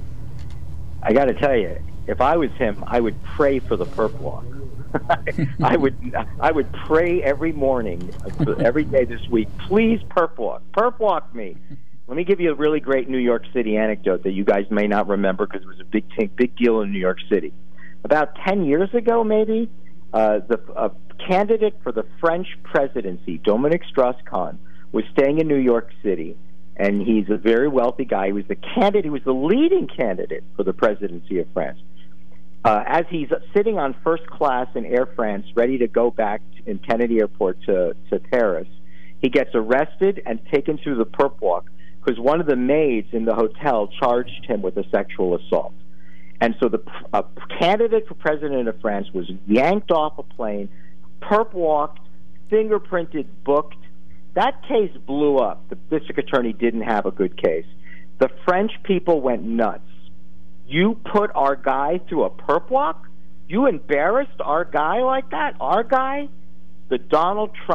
S10: I got to tell you, if I was him, I would pray for the perp walk. I would I would pray every morning, every day this week, please perp walk, perp walk me. Let me give you a really great New York City anecdote that you guys may not remember because it was a big big deal in New York City. About ten years ago, maybe, uh, the a candidate for the French presidency, Dominique Strauss-Kahn, was staying in New York City, and he's a very wealthy guy. He was the candidate, he was the leading candidate for the presidency of France. Uh, as he's sitting on first class in Air France, ready to go back in Kennedy Airport to, to Paris, he gets arrested and taken through the perp walk because one of the maids in the hotel charged him with a sexual assault. And so the a candidate for president of France was yanked off a plane, perp walked, fingerprinted, booked. That case blew up. The district attorney didn't have a good case. The French people went nuts. You put our guy through a perp walk? You embarrassed our guy like that? Our guy? The Donald Trump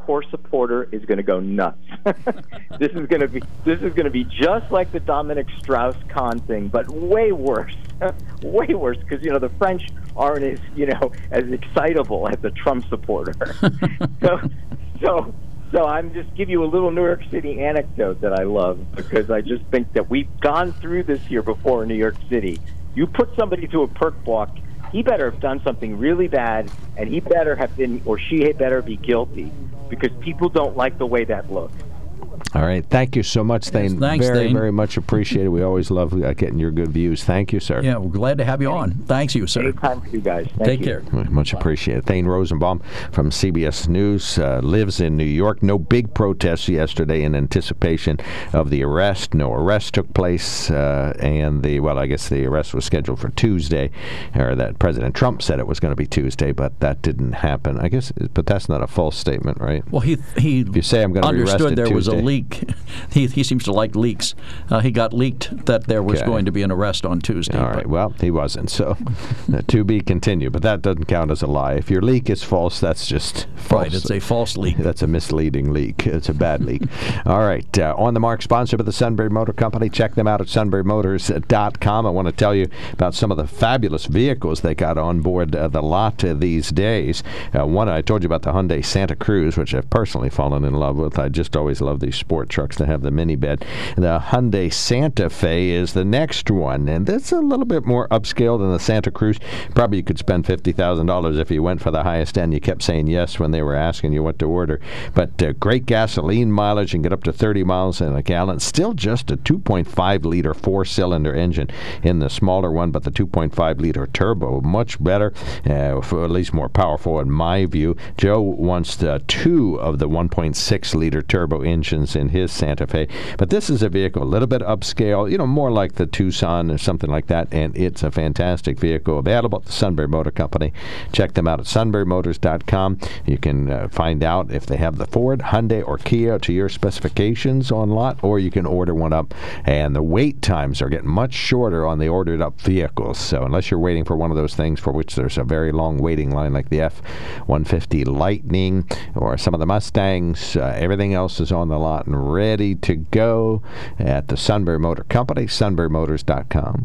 S10: hardcore supporter is going to go nuts. This is going to be this is going to be just like the Dominic Strauss-Kahn thing, but way worse, way worse. Because you know the French aren't as you know as excitable as a Trump supporter. so, so, so I'm just give you a little New York City anecdote that I love because I just think that we've gone through this here before in New York City. You put somebody to a perk walk. He better have done something really bad, and he better have been, or she had better be guilty, because people don't like the way that looks.
S2: All right. Thank you so much, Thane.
S3: Yes, thanks,
S2: very,
S3: Thane.
S2: very much appreciated. We always love uh, getting your good views. Thank you, sir.
S3: Yeah, we're glad to have you on. Thanks you, sir.
S10: Anytime for you guys. Thank
S3: Take
S10: you.
S3: care.
S2: Much appreciated. Thane Rosenbaum from C B S News uh, lives in New York. No big protests yesterday in anticipation of the arrest. No arrest took place, uh, and the well, I guess the arrest was scheduled for Tuesday, or that President Trump said it was going to be Tuesday, but that didn't happen. I guess, but that's not a false statement, right?
S3: Well, he he
S2: if you say I'm going to be arrested
S3: understood there was a
S2: Tuesday.
S3: leak. He he seems to like leaks. Uh, he got leaked that there was
S2: Okay.
S3: going to be an arrest on Tuesday.
S2: All right. Well, he wasn't. So, uh, to be continued. But that doesn't count as a lie. If your leak is false, that's just false.
S3: Right, it's a false leak.
S2: That's a misleading leak. It's a bad leak. All right. Uh, on the Mark, sponsored by the Sunbury Motor Company. Check them out at sunbury motors dot com. I want to tell you about some of the fabulous vehicles they got on board uh, the lot uh, these days. Uh, one, I told you about the Hyundai Santa Cruz, which I've personally fallen in love with. I just always love these sport trucks that have the mini bed. The Hyundai Santa Fe is the next one, and that's a little bit more upscale than the Santa Cruz. Probably you could spend fifty thousand dollars if you went for the highest end. You kept saying yes when they were asking you what to order. But uh, great gasoline mileage and get up to thirty miles in a gallon. Still just a two point five liter four-cylinder engine in the smaller one, but the two point five liter turbo, much better, uh, for at least more powerful in my view. Joe wants uh, two of the one point six liter turbo engines in his Santa Fe. But this is a vehicle a little bit upscale, you know, more like the Tucson or something like that, and it's a fantastic vehicle available at the Sunbury Motor Company. Check them out at sunbury motors dot com. You can uh, find out if they have the Ford, Hyundai, or Kia to your specifications on lot, or you can order one up. And the wait times are getting much shorter on the ordered up vehicles. So unless you're waiting for one of those things for which there's a very long waiting line, like the F one fifty Lightning or some of the Mustangs, uh, everything else is on the lot and ready to go at the Sunbury Motor Company, sunbury motors dot com.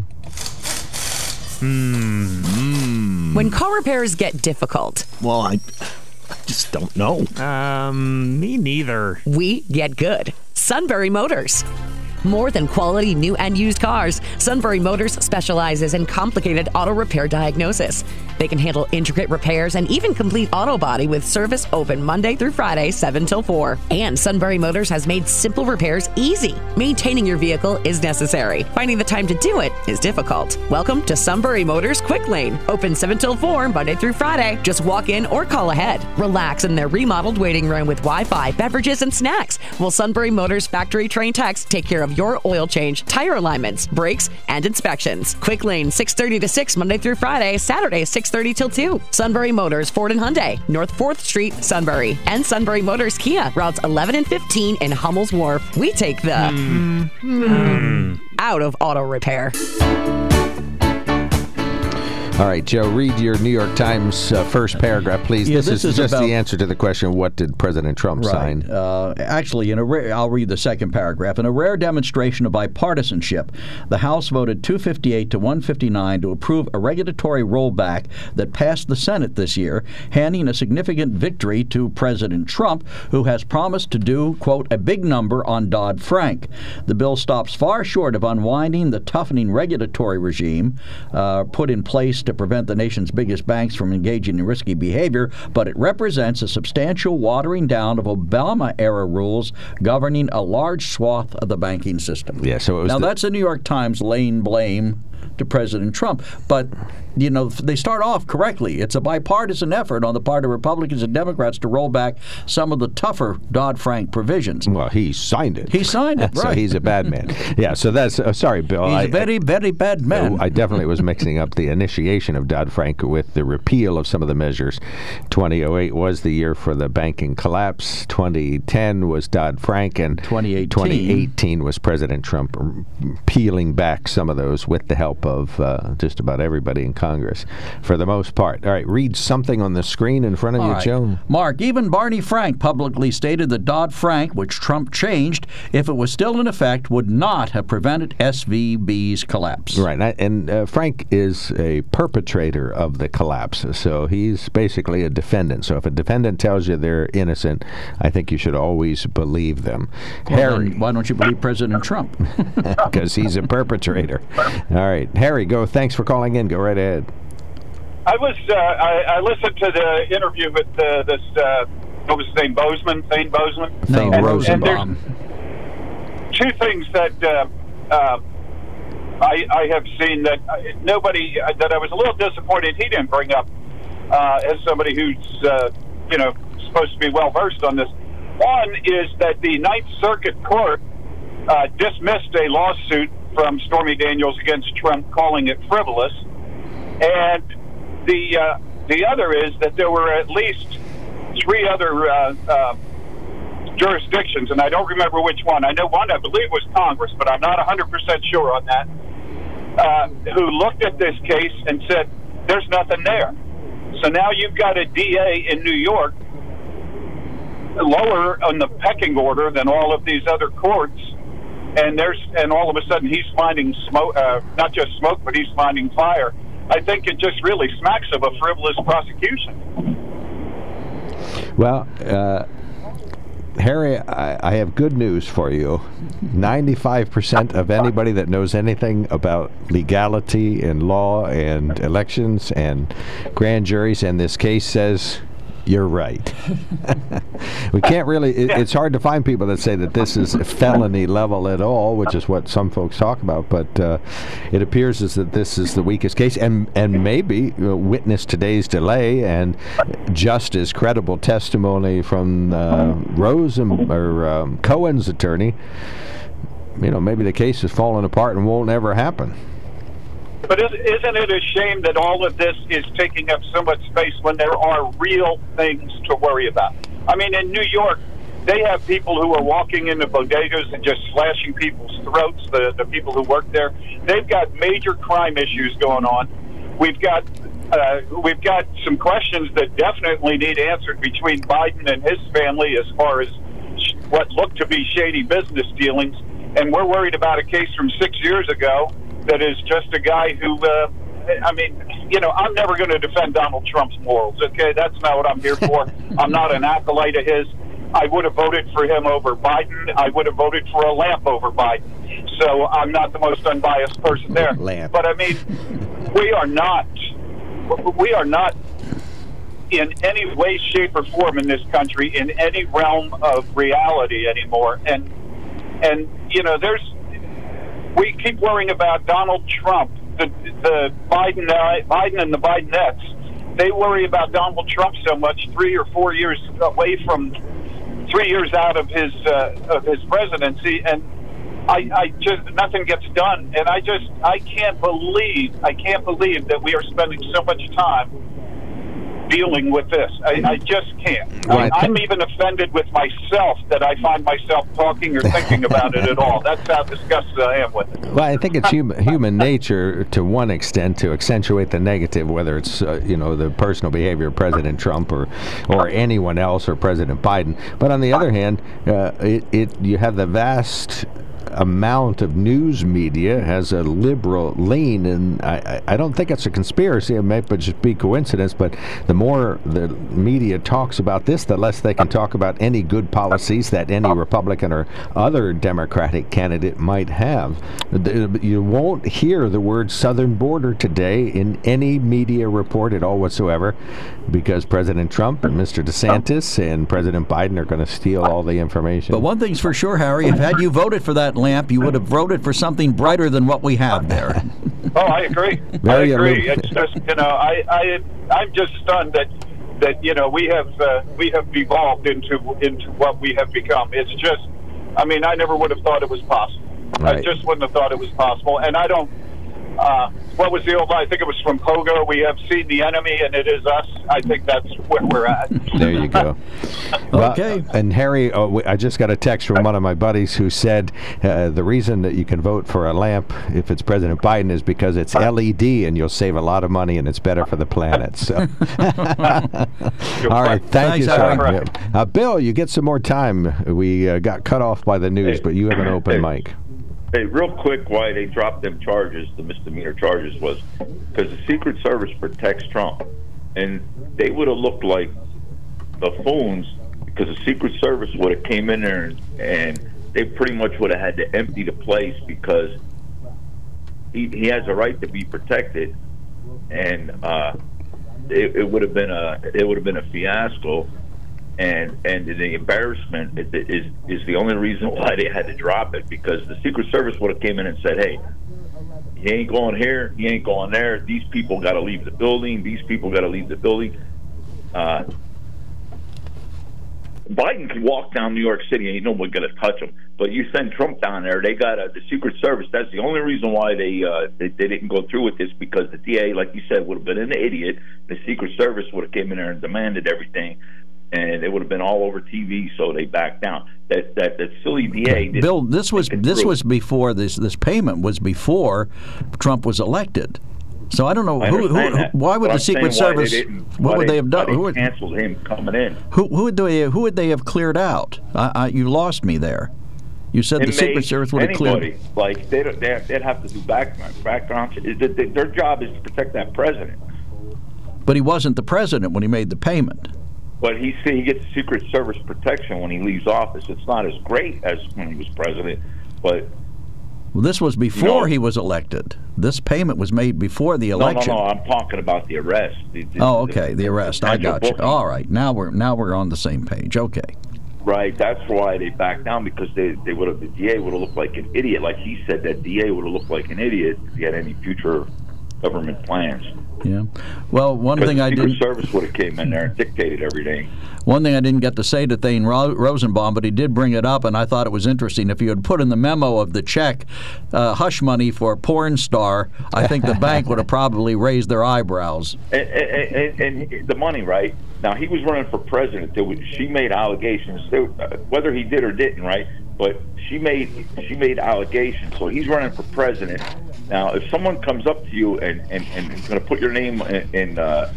S6: Hmm.
S5: When car repairs get difficult,
S6: Well, I just don't know.
S7: Um, me neither.
S5: we get good. Sunbury Motors. More than quality new and used cars, Sunbury Motors specializes in complicated auto repair diagnosis. They can handle intricate repairs and even complete auto body with service open Monday through Friday, seven till four. And Sunbury Motors has made simple repairs easy. Maintaining your vehicle is necessary. Finding the time to do it is difficult. Welcome to Sunbury Motors Quick Lane. Open seven till four, Monday through Friday. Just walk in or call ahead. Relax in their remodeled waiting room with Wi-Fi, beverages, and snacks. While Sunbury Motors factory trained techs take care of your oil change, tire alignments, brakes, and inspections. Quick Lane, six thirty to six, Monday through Friday, Saturday, six thirty till two. Sunbury Motors, Ford and Hyundai, North fourth Street, Sunbury. And Sunbury Motors Kia, routes eleven and fifteen in Hummel's Wharf. We take the mm. Mm. out of auto repair.
S2: All right, Joe, read your New York Times uh, first paragraph, please.
S3: Yeah,
S2: this,
S3: this
S2: is,
S3: is
S2: just
S3: about-
S2: the answer to the question, what did President Trump
S3: Right.
S2: sign?
S3: Uh, actually, in a rare, I'll read the second paragraph. In a rare demonstration of bipartisanship, the House voted two fifty-eight to one fifty-nine to approve a regulatory rollback that passed the Senate this year, handing a significant victory to President Trump, who has promised to do, quote, a big number on Dodd-Frank. The bill stops far short of unwinding the toughening regulatory regime uh, put in place to prevent the nation's biggest banks from engaging in risky behavior, but it represents a substantial watering down of Obama-era rules governing a large swath of the banking system.
S2: Yeah, so it was
S3: now,
S2: the-
S3: that's the New York Times laying blame to President Trump. But, you know, they start off correctly. It's a bipartisan effort on the part of Republicans and Democrats to roll back some of the tougher Dodd-Frank provisions.
S2: Well, he signed it.
S3: He signed it,
S2: So
S3: right.
S2: he's a bad man. Yeah, so that's, uh, sorry, Bill.
S3: He's
S2: I,
S3: a very, very bad man.
S2: I definitely was mixing up the initiation of Dodd-Frank with the repeal of some of the measures. twenty oh eight was the year for the banking collapse. twenty ten was Dodd-Frank, and
S3: twenty eighteen
S2: twenty eighteen was President Trump peeling back some of those with the help of uh, just about everybody in Congress, for the most part. All right, read something on the screen in front of
S3: All
S2: you,
S3: right.
S2: Joe.
S3: Mark, even Barney Frank publicly stated that Dodd-Frank, which Trump changed, if it was still in effect, would not have prevented S V B's collapse.
S2: Right, and, I, and uh, Frank is a perpetrator of the collapse, so he's basically a defendant. So if a defendant tells you they're innocent, I think you should always believe them.
S3: Well,
S2: Harry.
S3: then why don't you believe President Trump?
S2: Because he's a perpetrator. All right, Harry, go. Thanks for calling in. Go right ahead.
S11: I was uh, I, I listened to the interview with uh, this uh, what was his name, Bozeman, Thane Bozeman.
S2: Thane
S11: and,
S2: Rosenbaum.
S11: And two things that uh, uh, I, I have seen that nobody uh, that I was a little disappointed he didn't bring up uh, as somebody who's uh, you know supposed to be well versed on this. One is that the Ninth Circuit Court uh, dismissed a lawsuit from Stormy Daniels against Trump, calling it frivolous, and the uh, the other is that there were at least three other uh, uh, jurisdictions, and I don't remember which one. I know one I believe was Congress, but I'm not one hundred percent sure on that, uh, who looked at this case and said, there's nothing there. So now you've got a D A in New York lower on the pecking order than all of these other courts, and there's and all of a sudden he's finding smoke, uh, not just smoke, but he's finding fire. I think it just really smacks of a frivolous prosecution.
S2: Well, uh, Harry, I, I have good news for you. ninety-five percent of anybody that knows anything about legality and law and elections and grand juries and this case says you're right. We can't really, it, it's hard to find people that say that this is a felony level at all, which is what some folks talk about, but uh, it appears as that this is the weakest case, and and maybe uh, witness today's delay and just as credible testimony from uh, Rose and, or um, Cohen's attorney, you know, maybe the case is falling apart and won't ever happen.
S11: But isn't it a shame that all of this is taking up so much space when there are real things to worry about? I mean, in New York, they have people who are walking into bodegas and just slashing people's throats, the, the people who work there. They've got major crime issues going on. We've got uh, we've got some questions that definitely need answered between Biden and his family as far as sh- what look to be shady business dealings. And we're worried about a case from six years ago that is just a guy who, uh, I mean, you know, I'm never going to defend Donald Trump's morals, okay? That's not what I'm here for. I'm not an acolyte of his. I would have voted for him over Biden. I would have voted for a lamp over Biden. So I'm not the most unbiased person there.
S2: Lamp.
S11: But, I mean, we are not, we are not in any way, shape, or form in this country in any realm of reality anymore. And, and you know, there's, we keep worrying about Donald Trump, the the Biden, uh, Biden and the Bidenettes. They worry about Donald Trump so much, three or four years away from, three years out of his uh, of his presidency, and I, I just nothing gets done. And I just I can't believe I can't believe that we are spending so much time dealing with this. I, I just can't.
S2: Right.
S11: I, I'm even offended with myself that I find myself talking or thinking about it at all. That's how disgusted I am with it.
S2: Well, I think it's human, human nature to one extent to accentuate the negative, whether it's uh, you know the personal behavior of President Trump or or anyone else or President Biden. But on the other hand, uh, it, it you have the vast amount of news media has a liberal lean, and I, I don't think it's a conspiracy. It may just be coincidence, but the more the media talks about this, the less they can talk about any good policies that any Republican or other Democratic candidate might have. You won't hear the word southern border today in any media report at all whatsoever, because President Trump and Mister DeSantis and President Biden are going to steal all the information.
S3: But one thing's for sure, Harry, if had you voted for that lamp, you would have voted for something brighter than what we have there.
S11: Oh, I agree.
S2: Very
S11: I agree.
S2: alluring.
S11: It's just, you know, I, I, I'm just stunned that, that you know, we have uh, we have evolved into into what we have become. It's just, I mean, I never would have thought it was possible.
S2: Right.
S11: I just wouldn't have thought it was possible. And I don't, uh, what was the old line? I think it was from Pogo. We have seen the enemy, and it is us. I think that's where we're at.
S2: There you go.
S3: Okay.
S2: Well, and Harry, oh, I just got a text from one of my buddies who said uh, the reason that you can vote for a lamp if it's President Biden is because it's L E D, and you'll save a lot of money, and it's better for the planet. So, all right, thank
S3: Thanks,
S2: you,
S3: Harry.
S2: sir. Uh, Bill, you get some more time. We uh, got cut off by the news,
S8: Hey.
S2: but you have an open
S8: Hey.
S2: mic.
S8: Hey, real quick, why they dropped them charges, the misdemeanor charges, was because the Secret Service protects Trump. And they would have looked like buffoons because the Secret Service would have came in there and, and they pretty much would have had to empty the place because he, he has a right to be protected. And uh, it, it would have been a it would have been a fiasco. And and the embarrassment is, is is the only reason why they had to drop it, because the Secret Service would have came in and said, "Hey, he ain't going here, he ain't going there. These people got to leave the building. These people got to leave the building." Uh, Biden can walk down New York City, ain't nobody going to touch him. But you send Trump down there, they got a, the Secret Service. That's the only reason why they, uh, they they didn't go through with this, because the D A, like you said, would have been an idiot. The Secret Service would have came in there and demanded everything. And it would have been all over T V, so they backed down. That that, that silly D A. Didn't
S3: Bill, this was
S8: think it
S3: this
S8: through.
S3: was before this this payment was before Trump was elected. So I don't know
S8: I
S3: who, who,
S8: understand
S3: who
S8: that.
S3: why would
S8: But
S3: the
S8: I'm
S3: Secret
S8: saying why they
S3: Service
S8: didn't-
S3: what
S8: why
S3: would they have done?
S8: why
S3: Who
S8: They
S3: would,
S8: canceled him coming in.
S3: who, who would they who would they have cleared out? I, I, you lost me there. You said the
S8: It
S3: Secret
S8: made
S3: Service would have
S8: anybody,
S3: cleared.
S8: like they don't, they they'd have to do background background. It- it- it- Their job is to protect that president.
S3: But he wasn't the president when he made the payment.
S8: But he see he gets Secret Service protection when he leaves office. It's not as great as when he was president, but
S3: Well, this was before
S8: No.
S3: he was elected. This payment was made before the
S8: no, no,
S3: election.
S8: no. I'm talking about the arrest. The- the-
S3: Oh, okay, the arrest. I
S8: potential
S3: got you.
S8: booking.
S3: All right, now we're now we're on the same page. Okay.
S8: Right, that's why they backed down, because they they would have the D A would have looked like an idiot. Like he said, that D A would have looked like an idiot if he had any future government plans.
S3: Yeah. Well, one
S8: Because
S3: thing
S8: the
S3: I
S8: Secret
S3: didn't
S8: Service would have came in there and dictated everything.
S3: one thing I didn't get to say to Thane Ro- Rosenbaum, but he did bring it up, and I thought it was interesting. If you had put in the memo of the check uh, hush money for a porn star, I think the bank would have probably raised their eyebrows.
S8: And, and, and, and the money, right? Now, he was running for president. There was, she made allegations, there, uh, whether he did or didn't, right? But she made she made allegations. So he's running for president. Now, if someone comes up to you and, and, and is going to put your name in, in uh,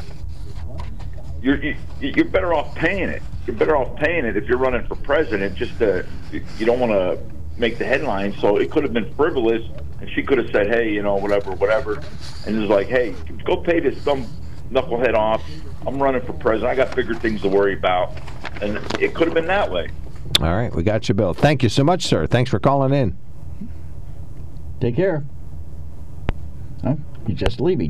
S8: you're, you, you're better off paying it. You're better off paying it if you're running for president. Just to, you don't want to make the headlines. So it could have been frivolous, and she could have said, "Hey, you know, whatever, whatever," and it was like, "Hey, go pay this dumb knucklehead off. I'm running for president. I got bigger things to worry about," and it could have been that way.
S2: All right, we got you, Bill. Thank you so much, sir. Thanks for calling in.
S3: Take care. Huh? You're just leaving.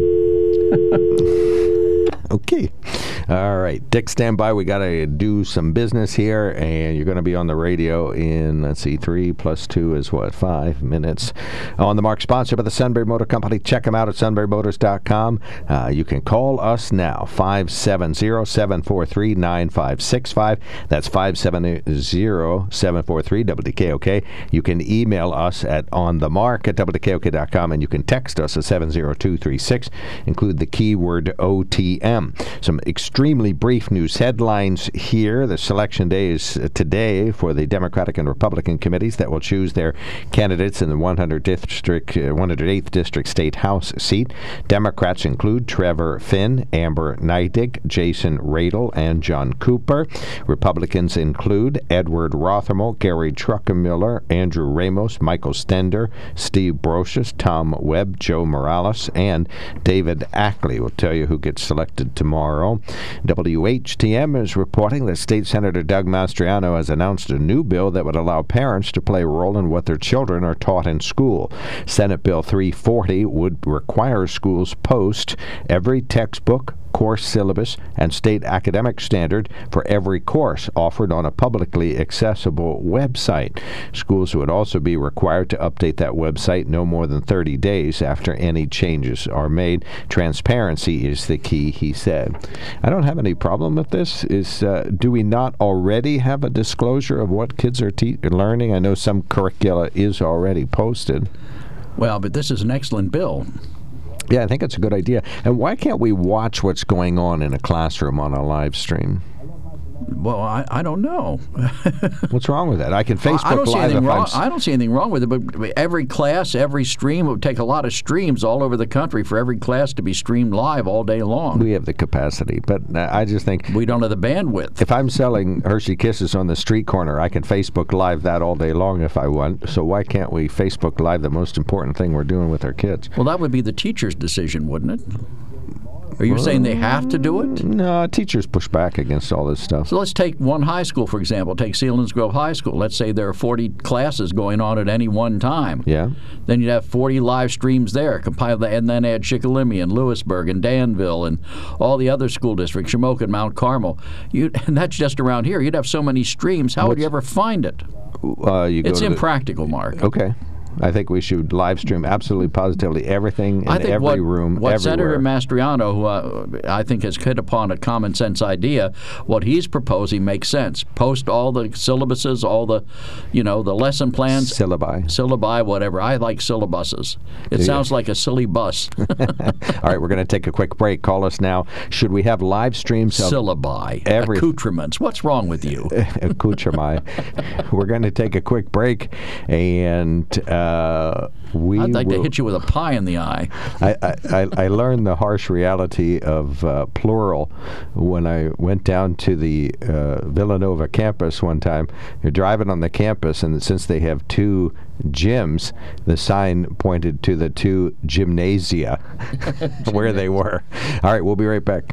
S2: Okay. All right. Dick, stand by. We got to do some business here, and you're going to be on the radio in, let's see, three plus two is what, five minutes. On the Mark, sponsored by the Sunbury Motor Company. Check them out at sunbury motors dot com. Uh, you can call us now, five seven zero, seven four three, nine five six five. That's five seven zero, seven four three, W K O K. You can email us at onthemark at W K O K dot com, and you can text us at seven zero two three six. Include the keyword O T M. Some extremely brief news headlines here. The selection day is today for the Democratic and Republican committees that will choose their candidates in the one hundredth District, uh, one hundred eighth District State House seat. Democrats include Trevor Finn, Amber Neidig, Jason Radel, and John Cooper. Republicans include Edward Rothermel, Gary Truckenmiller, Andrew Ramos, Michael Stender, Steve Brocious, Tom Webb, Joe Morales, and David Ackley. We'll tell you who gets selected tomorrow. W H T M is reporting that State Senator Doug Mastriano has announced a new bill that would allow parents to play a role in what their children are taught in school. Senate Bill three forty would require schools post every textbook, course syllabus, and state academic standard for every course offered on a publicly accessible website. Schools would also be required to update that website no more than thirty days after any changes are made. Transparency is the key, he said. I don't have any problem with this. Is uh, do we not already have a disclosure of what kids are te- learning? I know some curricula is already posted.
S3: Well, but this is an excellent bill.
S2: Yeah, I think it's a good idea. And why can't we watch what's going on in a classroom on a live stream?
S3: Well, I, I don't know.
S2: What's wrong with that? I can Facebook
S3: I don't see
S2: Live
S3: anything
S2: if
S3: wrong.
S2: I'm...
S3: I don't see anything wrong with it, but every class, every stream, it would take a lot of streams all over the country for every class to be streamed live all day long.
S2: We have the capacity, but I just think...
S3: We don't have the bandwidth.
S2: If I'm selling Hershey Kisses on the street corner, I can Facebook Live that all day long if I want. So why can't we Facebook Live the most important thing we're doing with our kids?
S3: Well, that would be the teacher's decision, wouldn't it? Are you well, saying they have to do it?
S2: No, teachers push back against all this stuff.
S3: So let's take one high school, for example. Take Selinsgrove High School. Let's say there are forty classes going on at any one time.
S2: Yeah.
S3: Then you'd have forty live streams there. Compile that, and then add Shikellamy and Lewisburg and Danville and all the other school districts, Shamokin and Mount Carmel. You and that's just around here. You'd have so many streams. How What's, would you ever find it?
S2: Uh, you go
S3: it's
S2: to
S3: impractical,
S2: the,
S3: Mark.
S2: Okay. I think we should live stream absolutely positively everything in I think every
S3: what,
S2: room,
S3: what
S2: everywhere.
S3: Senator Mastriano, who uh, I think has hit upon a common sense idea, what he's proposing makes sense. Post all the syllabuses, all the, you know, the lesson plans.
S2: Syllabi.
S3: Syllabi, whatever. I like syllabuses. It Do sounds you? like a silly bus.
S2: All right, we're going to take a quick break. Call us now. Should we have live streams of
S3: Syllabi.
S2: Every...
S3: Accoutrements. What's wrong with you?
S2: Accoutrements. We're going to take a quick break, and... Uh, we
S3: I'd like
S2: will,
S3: to hit you with a pie in the eye.
S2: I, I, I learned the harsh reality of uh, plural when I went down to the uh, Villanova campus one time. You're driving on the campus, and since they have two gyms, the sign pointed to the two gymnasia where they were. All right, we'll be right back.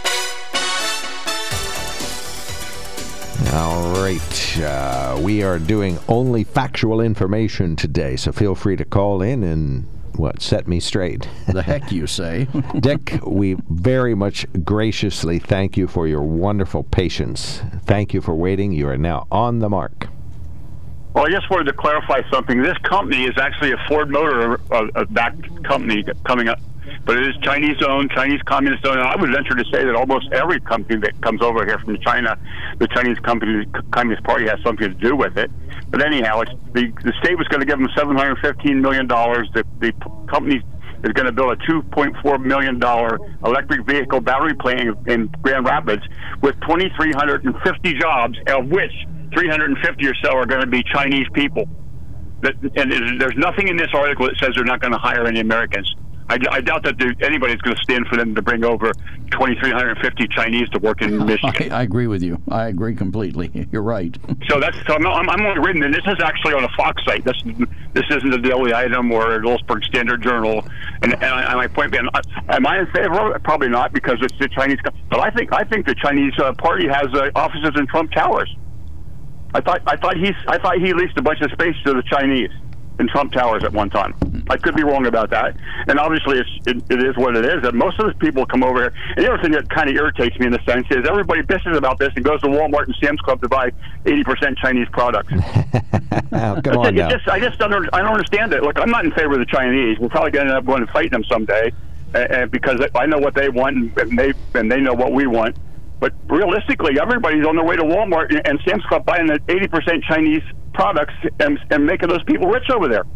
S2: All right. Uh, we are doing only factual information today, so feel free to call in and, what, set me straight.
S3: The heck you say.
S2: Dick, we very much graciously thank you for your wonderful patience. Thank you for waiting. You are now on the mark.
S11: Well, I just wanted to clarify something. This company is actually a Ford Motor uh, uh, backed company coming up. But it is Chinese-owned, Chinese communist-owned. And I would venture to say that almost every company that comes over here from China, the Chinese company, the Communist Party has something to do with it. But anyhow, it's, the, the state was going to give them seven hundred fifteen million dollars. The, the company is going to build a two point four million dollars electric vehicle battery plant in, in Grand Rapids with two thousand three hundred fifty jobs, of which three hundred fifty or so are going to be Chinese people. That, and there's nothing in this article that says they're not going to hire any Americans. I, I doubt that there, anybody's going to stand for them to bring over two thousand three hundred fifty Chinese to work in Michigan.
S3: I, I agree with you. I agree completely. You're right.
S11: So that's so I'm, I'm, I'm only reading, and this is actually on a Fox site. This this isn't a Daily Item or a Lewisburg Standard Journal. And, and, I, and my point being, am I in favor of it? Probably not, because it's the Chinese. But I think I think the Chinese uh, Party has uh, offices in Trump Towers. I thought I thought he's I thought he leased a bunch of space to the Chinese in Trump Towers at one time. I could be wrong about that. And obviously it's, it, it is what it is. And most of the people come over here. And the other thing that kind of irritates me in a sense is everybody bitches about this and goes to Walmart and Sam's Club to buy eighty percent Chinese products.
S2: Oh, come on now.
S11: Just, I just don't, I don't understand it. Look, I'm not in favor of the Chinese. We're probably going to end up going and fighting them someday uh, because I know what they want and they, and they know what we want. But realistically, everybody's on their way to Walmart and Sam's Club buying the eighty percent Chinese products and, and making those people rich over there.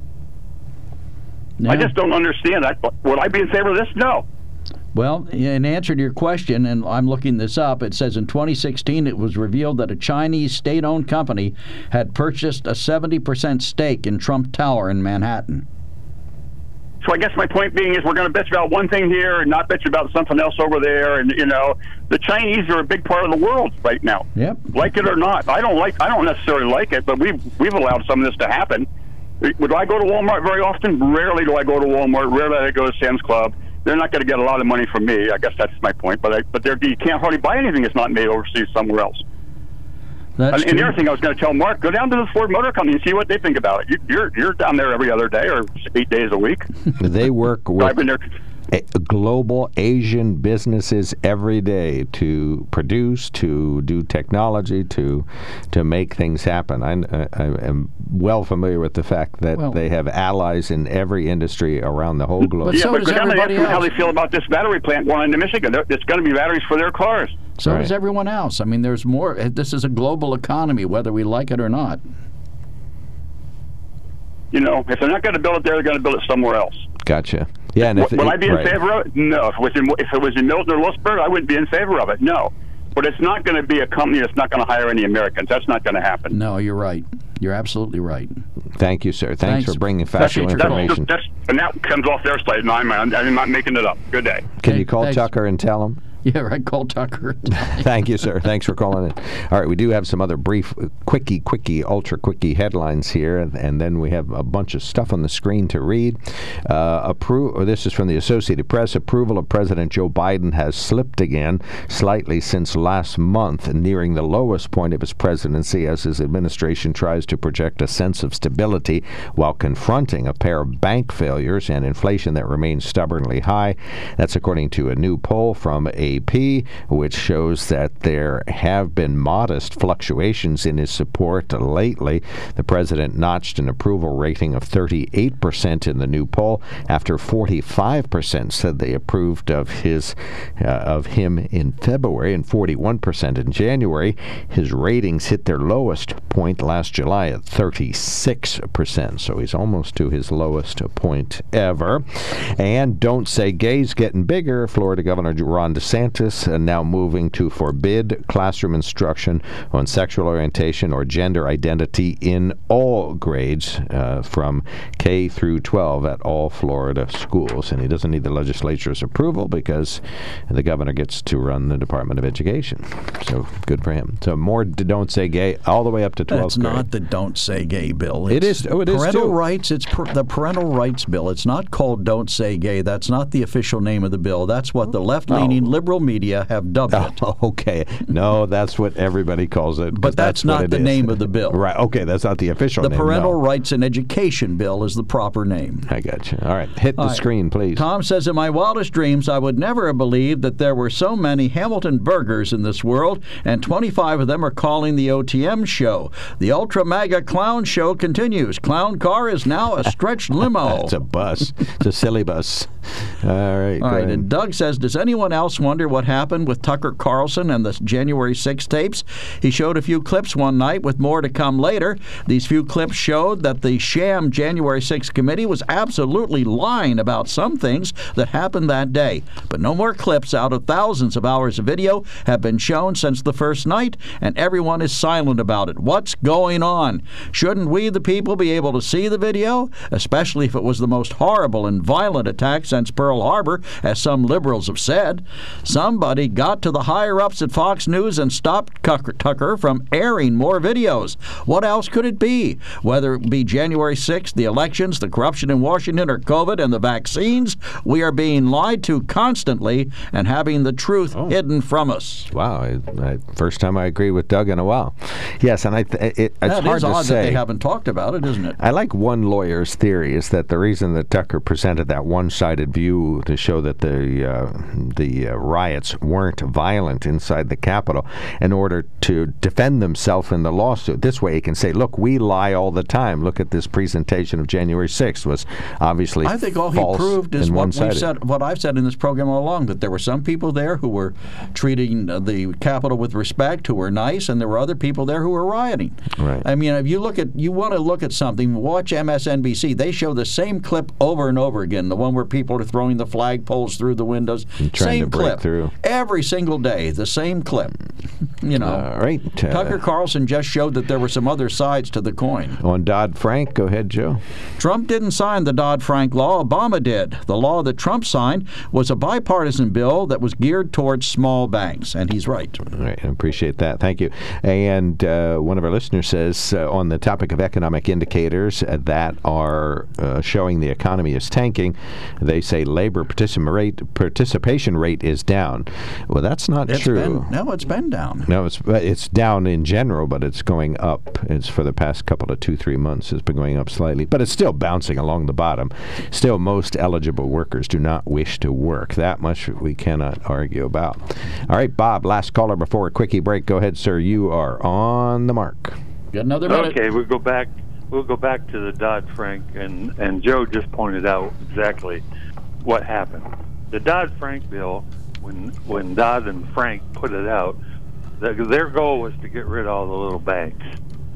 S11: Yeah. I just don't understand that. Would I be in favor of this? No.
S3: Well, in answer to your question, and I'm looking this up, it says in twenty sixteen it was revealed that a Chinese state-owned company had purchased a seventy percent stake in Trump Tower in Manhattan.
S11: So I guess my point being is we're going to bitch about one thing here and not bitch about something else over there. And, you know, the Chinese are a big part of the world right now.
S3: Yep.
S11: Like it or not. I don't like. I don't necessarily like it, but we've, we've allowed some of this to happen. Would I go to Walmart very often? Rarely do I go to Walmart. Rarely do I go to Sam's Club. They're not going to get a lot of money from me. I guess that's my point. But I, but you can't hardly buy anything that's not made overseas somewhere else.
S3: That's
S11: and, and the other thing I was going to tell Mark, go down to the Ford Motor Company and see what they think about it. You, you're you're down there every other day or eight days a week.
S2: They work with global Asian businesses every day to produce, to do technology, to to make things happen. I, I am well familiar with the fact that well, they have allies in every industry around the whole globe.
S3: But
S11: yeah,
S3: so
S11: but
S3: does
S11: go down
S3: everybody
S11: and ask them
S3: else.
S11: how they feel about this battery plant going into Michigan. It's going to be batteries for their cars.
S3: So
S2: right.
S3: does everyone else. I mean, there's more. This is a global economy, whether we like it or not.
S11: You know, if they're not going to build it there, they're going to build it somewhere else.
S2: Gotcha. Yeah, and if
S12: Will
S2: it,
S12: I be in
S2: right.
S12: favor of it? No. If it was in if it was in Milton or Lewisburg, I wouldn't be in favor of it. No. But it's not going to be a company that's not going to hire any Americans. That's not going to happen.
S3: No, you're right. You're absolutely right.
S2: Thank you, sir. Thanks,
S3: Thanks.
S2: for bringing factual
S3: That's-
S2: information.
S12: That's, and that comes off their site. No, I'm, I'm not making it up. Good day.
S2: Can
S3: Hey,
S2: you call
S3: thanks.
S2: Tucker and tell him?
S3: Yeah, right. Call Tucker.
S2: Thank you, sir. Thanks for calling in. All right, we do have some other brief, quickie, quickie, ultra quickie headlines here, and then we have a bunch of stuff on the screen to read. Uh, appro- or this is from the Associated Press. Approval of President Joe Biden has slipped again slightly since last month, nearing the lowest point of his presidency as his administration tries to project a sense of stability while confronting a pair of bank failures and inflation that remains stubbornly high. That's according to a new poll from A P, which shows that there have been modest fluctuations in his support lately. The president notched an approval rating of thirty-eight percent in the new poll after forty-five percent said they approved of his uh, of him in February and forty-one percent in January. His ratings hit their lowest point last July at thirty-six percent, so he's almost to his lowest point ever. And Don't Say Gay's getting bigger. Florida Governor Ron DeSantis uh, now moving to forbid classroom instruction on sexual orientation or gender identity in all grades uh, from K through twelve at all Florida schools. And he doesn't need the legislature's approval because the governor gets to run the Department of Education. So good for him. So more d- Don't Say Gay all the way up to twelfth
S3: That's
S2: grade.
S3: not the Don't Say Gay bill.
S2: It
S3: It's
S2: is- oh, it is
S3: parental
S2: too.
S3: rights. It's per, the parental rights bill. It's not called Don't Say Gay. That's not the official name of the bill. That's what the left-leaning
S2: Oh.
S3: liberal media have dubbed it.
S2: Oh, okay. No, that's what everybody calls it. 'cause
S3: But that's
S2: what
S3: not
S2: it
S3: the
S2: is.
S3: name of the bill.
S2: Right. Okay, that's not the official
S3: The
S2: name.
S3: Parental
S2: no.
S3: Rights and Education Bill is the proper name.
S2: I got you. All right. Hit the
S3: All right.
S2: screen, please.
S3: Tom says, in my wildest dreams, I would never have believed that there were so many Hamilton burgers in this world, and twenty-five of them are calling the O T M show. The Ultra Mega Clown Show continues. Clown car is now a stretched limo.
S2: It's a bus. It's a silly bus. All right.
S3: All
S2: go
S3: right,
S2: ahead.
S3: and Doug says, does anyone else wonder what happened with Tucker Carlson and the January sixth tapes? He showed a few clips one night with more to come later. These few clips showed that the sham January sixth committee was absolutely lying about some things that happened that day. But no more clips out of thousands of hours of video have been shown since the first night, and everyone is silent about it. What's going on? Shouldn't we, the people, be able to see the video? Especially if it was the most horrible and violent attack since Pearl Harbor, as some liberals have said. Somebody got to the higher-ups at Fox News and stopped Tucker, Tucker from airing more videos. What else could it be? Whether it be January sixth, the elections, the corruption in Washington, or COVID and the vaccines, we are being lied to constantly and having the truth
S2: Oh.
S3: hidden from us.
S2: Wow. I, I, first time I agree with Doug in a while. Yes, and I th- it, it's
S3: That
S2: hard
S3: is
S2: to
S3: odd
S2: say.
S3: that they haven't talked about it, isn't it?
S2: I like one lawyer's theory is that the reason that Tucker presented that one-sided view to show that the uh, the uh, riots weren't violent inside the Capitol in order to defend themselves in the lawsuit. This way he can say, look, we lie all the time. Look at this presentation of January sixth was obviously
S3: I think all he
S2: false
S3: proved is
S2: and
S3: what we've
S2: one-sided.
S3: said, what I've said in this program all along, that there were some people there who were treating uh, the Capitol with respect, who were nice, and there were other people there who were rioting.
S2: Right.
S3: I mean, if you look at, you want to look at something, watch M S N B C. They show the same clip over and over again, the one where people are throwing the flagpoles through the windows.
S2: And trying
S3: same
S2: to break
S3: clip.
S2: through.
S3: Every single day, the same clip. You know.
S2: All right. uh,
S3: Tucker Carlson just showed that there were some other sides to the coin.
S2: On Dodd-Frank, go ahead, Joe.
S3: Trump didn't sign the Dodd-Frank law. Obama did. The law that Trump signed was a bipartisan bill that was geared towards small banks, and he's right.
S2: All right, I appreciate that. Thank you. And uh, one of our listeners says, uh, on the topic of economic indicators uh, that are uh, showing the economy is tanking, they say labor participation rate, participation rate is down. Well, that's not
S3: It's
S2: true.
S3: been, no, it's been down.
S2: No, it's it's down in general, but it's going up. It's for the past couple of two, three months. It's been going up slightly, but it's still bouncing along the bottom. Still, most eligible workers do not wish to work. That much we cannot argue about. All right, Bob, last caller before a quickie break. Go ahead, sir. You are on the mark.
S3: Got another minute.
S9: Okay, we'll go back. We'll go back to the Dodd-Frank, and and Joe just pointed out exactly what happened. The Dodd-Frank bill, when when Dodd and Frank put it out, the, their goal was to get rid of all the little banks.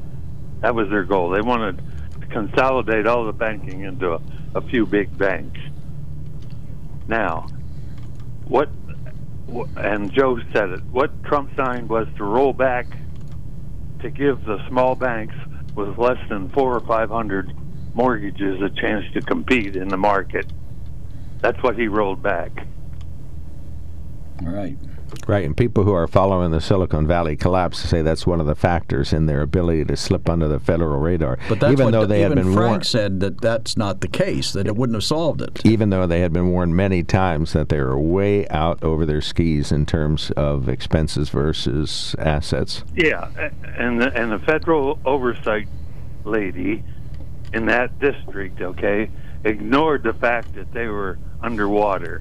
S9: That was their goal. They wanted to consolidate all the banking into a, a few big banks. Now, what, and Joe said it, what Trump signed was to roll back to give the small banks with less than four or five hundred mortgages a chance to compete in the market. That's what he rolled back.
S3: All right.
S2: Right, and people who are following the Silicon Valley collapse say that's one of the factors in their ability to slip under the federal radar.
S3: But that's
S2: even
S3: what
S2: though
S3: the,
S2: they
S3: even
S2: had been
S3: Frank
S2: warned,
S3: said that that's not the case, that it wouldn't have solved it.
S2: even though they had been warned many times that they were way out over their skis in terms of expenses versus assets.
S9: Yeah, and the, and the federal oversight lady in that district, okay, ignored the fact that they were underwater.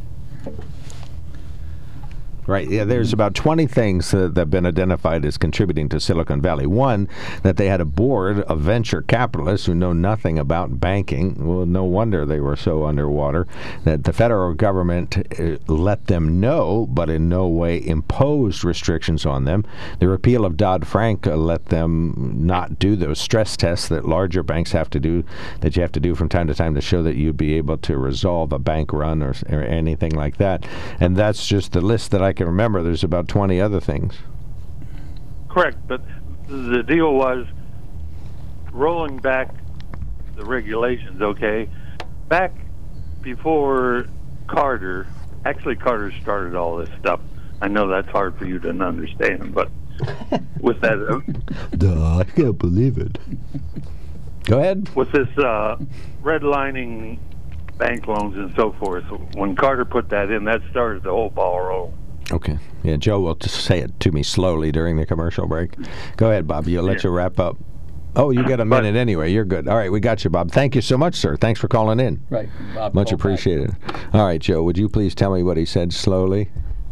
S2: Right. Yeah, there's about twenty things uh, that have been identified as contributing to Silicon Valley. One, that they had a board of venture capitalists who know nothing about banking. Well, no wonder they were so underwater. That the federal government uh, let them know, but in no way imposed restrictions on them. The repeal of Dodd-Frank uh, let them not do those stress tests that larger banks have to do, that you have to do from time to time to show that you'd be able to resolve a bank run or, or anything like that. And that's just the list that I can remember. There's about twenty other things.
S9: Correct, but the deal was rolling back the regulations, okay? Back before Carter, actually Carter started all this stuff. I know that's hard for you to understand, but with that... Uh,
S2: Duh, I can't believe it. Go ahead.
S9: With this uh, redlining bank loans and so forth, when Carter put that in, that started the whole ball rolling.
S2: Okay. Yeah, Joe will just say it to me slowly during the commercial break. Go ahead, Bob. You'll let yeah. you wrap up. Oh, you get a minute but, anyway. You're good. All right, we got you, Bob. Thank you so much, sir. Thanks for calling in.
S3: Right. Bob,
S2: much appreciated. Back. All right, Joe, would you please tell me what he said slowly?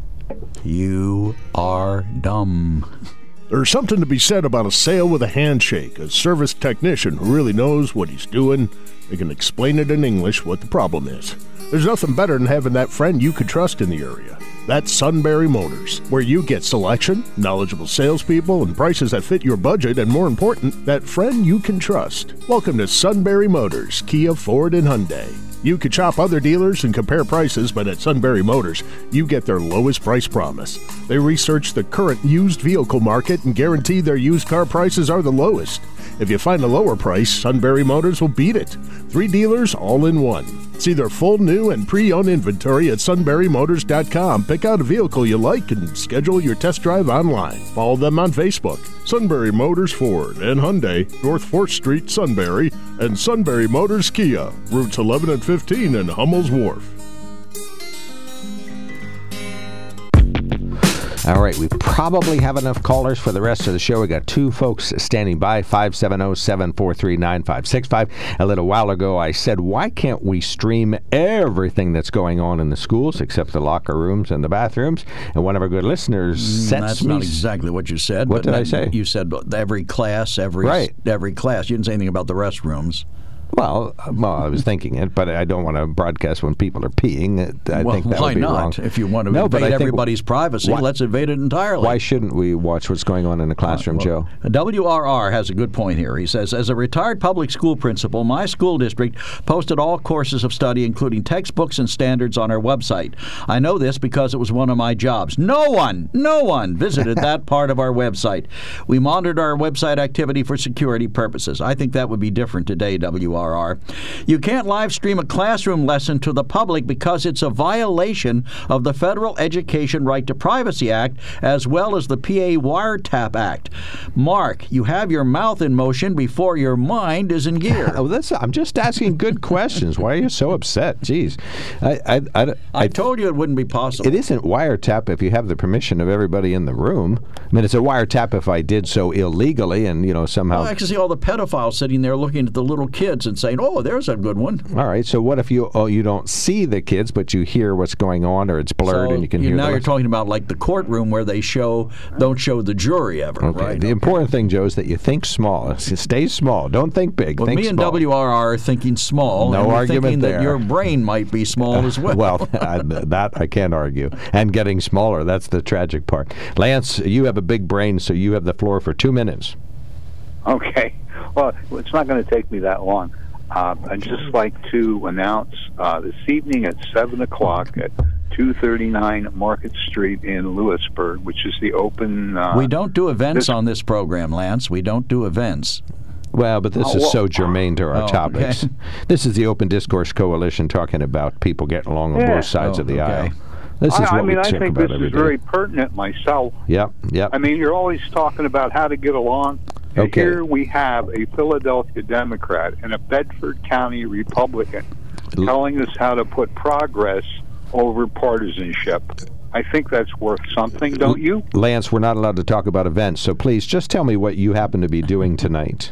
S3: You are dumb.
S6: There's something to be said about a sale with a handshake, a service technician who really knows what he's doing. They can explain it in English what the problem is. There's nothing better than having that friend you could trust in the area. That's Sunbury Motors, where you get selection, knowledgeable salespeople, and prices that fit your budget, and more important, that friend you can trust. Welcome to Sunbury Motors, Kia, Ford, and Hyundai. You could shop other dealers and compare prices, but at Sunbury Motors, you get their lowest price promise. They research the current used vehicle market and guarantee their used car prices are the lowest. If you find a lower price, Sunbury Motors will beat it. Three dealers all in one. See their full new and pre-owned inventory at sunbury motors dot com. Pick out a vehicle you like and schedule your test drive online. Follow them on Facebook. Sunbury Motors Ford and Hyundai, North fourth Street, Sunbury, and Sunbury Motors Kia, routes eleven and fifteen in Hummel's Wharf.
S2: All right, we probably have enough callers for the rest of the show. We got two folks standing by, five seven zero, seven four three, nine five six five. A little while ago, I said, why can't we stream everything that's going on in the schools except the locker rooms and the bathrooms? And one of our good listeners
S3: mm,
S2: sets
S3: That's
S2: me...
S3: not exactly what you said.
S2: What
S3: but
S2: did I say?
S3: You said every class, every
S2: right.
S3: every class. You didn't say anything about the restrooms.
S2: Well, well, I was thinking it, but I don't want to broadcast when people are peeing. I
S3: well,
S2: think that
S3: why
S2: would be
S3: not?
S2: wrong.
S3: If you want to
S2: no,
S3: invade everybody's privacy,
S2: why,
S3: let's invade it entirely.
S2: Why shouldn't we watch what's going on in the classroom,
S3: uh, well,
S2: Joe?
S3: W R R has a good point here. He says, as a retired public school principal, my school district posted all courses of study, including textbooks and standards, on our website. I know this because it was one of my jobs. No one, no one visited that part of our website. We monitored our website activity for security purposes. I think that would be different today, W R R. You can't live stream a classroom lesson to the public because it's a violation of the Federal Education Right to Privacy Act as well as the P A Wiretap Act. Mark, you have your mouth in motion before your mind is in gear.
S2: oh, that's, I'm just asking good questions. Why are you so upset? Jeez. I, I, I, I,
S3: I told you it wouldn't be possible.
S2: It isn't wiretap if you have the permission of everybody in the room. I mean, it's a wiretap if I did so illegally and, you know, somehow...
S3: Well, I can see all the pedophiles sitting there looking at the little kids and saying, oh, there's a good one.
S2: All right, so what if you oh you don't see the kids, but you hear what's going on, or it's blurred
S3: so
S2: and you can
S3: you,
S2: hear
S3: now
S2: the
S3: you're
S2: lesson?
S3: talking about like the courtroom where they show don't show the jury ever,
S2: okay.
S3: right?
S2: The
S3: okay.
S2: important thing, Joe, is that you think small. Stay small. Don't think big.
S3: Well,
S2: think
S3: me and
S2: small.
S3: W R R are thinking small.
S2: No
S3: and we're
S2: argument
S3: thinking
S2: there.
S3: that your brain might be small as well.
S2: well, I, that I can't argue. And getting smaller, that's the tragic part. Lance, you have a big brain, so you have the floor for two minutes.
S13: Okay. Well, it's not going to take me that long. Uh, I'd just like to announce uh, this evening at seven o'clock at two thirty-nine Market Street in Lewisburg, which is the open... Uh,
S3: we don't do events
S13: this,
S3: on this program, Lance. We don't do events.
S2: Well, but this
S13: oh,
S2: is
S13: well,
S2: so germane to our
S3: oh,
S2: topics.
S3: Okay.
S2: This is the Open Discourse Coalition talking about people getting along on
S13: yeah.
S2: both sides
S3: oh,
S2: of the
S3: okay.
S2: aisle. This is
S13: I,
S2: what
S13: I mean,
S2: we
S13: I
S2: check
S13: think
S2: about
S13: this
S2: every
S13: is
S2: day.
S13: very pertinent myself.
S2: Yep, yep.
S13: I mean, you're always talking about how to get along. And
S2: Okay.
S13: here we have a Philadelphia Democrat and a Bedford County Republican
S2: L-
S13: telling us how to put progress over partisanship. I think that's worth something, don't you?
S2: Lance, we're not allowed to talk about events, so please just tell me what you happen to be doing tonight.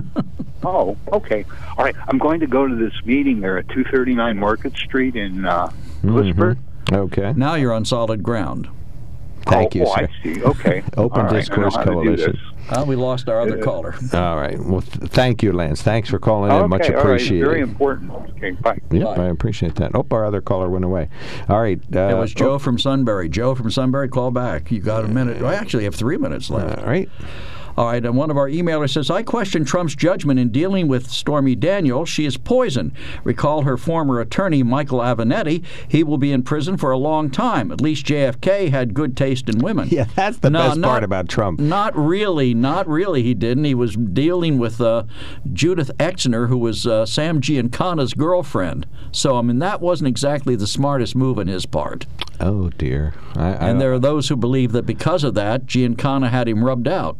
S13: Oh, okay. All right. I'm going to go to this meeting there at two thirty-nine Market Street in uh, Lewisburg.
S2: Mm-hmm. Okay.
S3: Now you're on solid ground.
S2: Thank
S13: oh,
S2: you,
S13: oh,
S2: sir.
S13: I see. Okay.
S2: Open
S13: All right.
S2: Discourse
S13: I know how to do
S2: Coalition.
S13: this.
S3: Uh, we lost our other
S13: Uh,
S3: caller.
S2: All right. Well, th- thank you, Lance. Thanks for calling in.
S13: Okay,
S2: Much
S13: all right.
S2: appreciated.
S13: Very important. Okay, bye.
S2: Yep,
S3: Bye.
S2: I appreciate that. Oh, our other caller went away. All right. Uh,
S3: It was Joe
S2: oh,
S3: from Sunbury. Joe from Sunbury, call back. You got a minute. I actually have three minutes left.
S2: All right.
S3: All right, and one of our emailers says, I question Trump's judgment in dealing with Stormy Daniels. She is poison. Recall her former attorney, Michael Avenatti. He will be in prison for a long time. At least J F K had good taste in women.
S2: Yeah, that's the
S3: No,
S2: best
S3: not-
S2: part about Trump.
S3: Not really. Not really, he didn't. He was dealing with uh, Judith Exner, who was uh, Sam Giancana's girlfriend. So, I mean, that wasn't exactly the smartest move on his part.
S2: Oh, dear. I, I,
S3: And there are those who believe that because of that, Giancana had him rubbed out.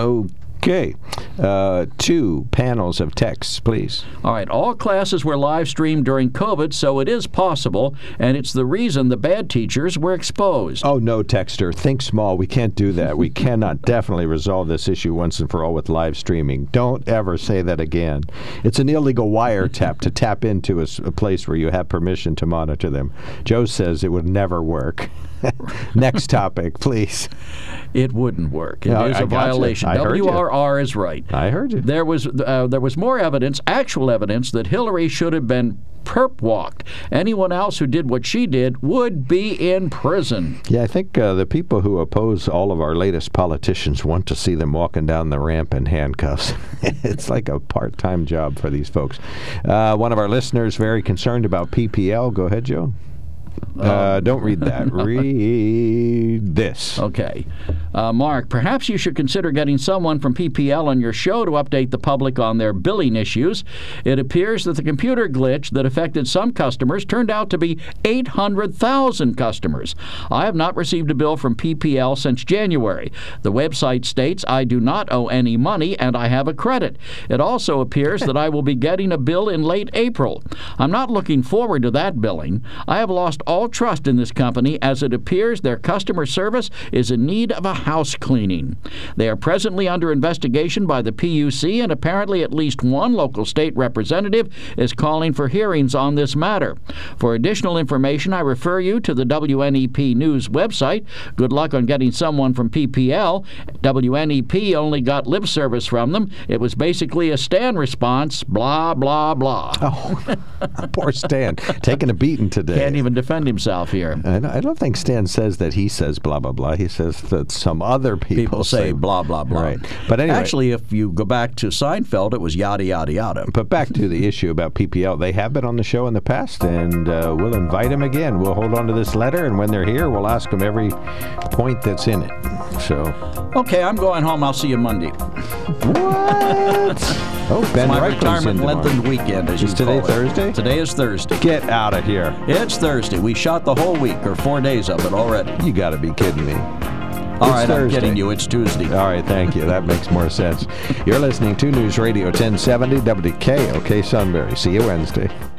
S2: Okay. Uh, two panels of texts, please.
S3: All right, all classes were live streamed during COVID, so it is possible, and it's the reason the bad teachers were exposed.
S2: Oh, no, Texter. Think small. We can't do that. We cannot definitely resolve this issue once and for all with live streaming. Don't ever say that again. It's an illegal wiretap to tap into a, s- a place where you have permission to monitor them. Joe says it would never work. Next topic, please.
S3: It wouldn't work. It
S2: No,
S3: is
S2: I
S3: a
S2: gotcha.
S3: violation.
S2: I heard you.
S3: W R R is right.
S2: I heard you.
S3: There was uh, there was more evidence, actual evidence, that Hillary should have been perp walked. Anyone else who did what she did would be in prison.
S2: Yeah, I think uh, the people who oppose all of our latest politicians want to see them walking down the ramp in handcuffs. It's like a part-time job for these folks. Uh, one of our listeners very concerned about P P L. Go ahead, Joe. Uh, don't read that. Read this.
S3: Okay. Uh, Mark, perhaps you should consider getting someone from P P L on your show to update the public on their billing issues. It appears that the computer glitch that affected some customers turned out to be eight hundred thousand customers. I have not received a bill from P P L since January. The website states I do not owe any money and I have a credit. It also appears that I will be getting a bill in late April. I'm not looking forward to that billing. I have lost all trust in this company as it appears their customer service is in need of a house cleaning. They are presently under investigation by the P U C, and apparently at least one local state representative is calling for hearings on this matter. For additional information, I refer you to the W N E P News website. Good luck on getting someone from P P L. W N E P only got lip service from them. It was basically a Stan response, blah, blah, blah.
S2: Oh, poor Stan. Taking a beating today.
S3: Can't even defend himself here.
S2: I don't, I don't think Stan says that he says blah, blah, blah. He says that some other people,
S3: People say blah, blah, blah.
S2: Right. But anyway.
S3: Actually, if you go back to Seinfeld, it was yada, yada, yada.
S2: But back to the issue about P P L. They have been on the show in the past, and uh, we'll invite them again. We'll hold on to this letter, and when they're here, we'll ask them every point that's in it. So.
S3: Okay, I'm going home. I'll see you Monday.
S2: What? Oh, Ben
S3: My
S2: Reichley's
S3: retirement
S2: in tomorrow.
S3: lengthened weekend, as
S2: Is
S3: you
S2: today
S3: call it.
S2: Thursday?
S3: Today is Thursday.
S2: Get out of here.
S3: It's Thursday. We shot the whole week, or four days of it already.
S2: You got to be kidding me.
S3: All
S2: It's
S3: right, I'm
S2: Thursday.
S3: kidding you. It's Tuesday.
S2: All right, thank you. That makes more sense. You're listening to News Radio ten seventy W K O K Sunbury. See you Wednesday.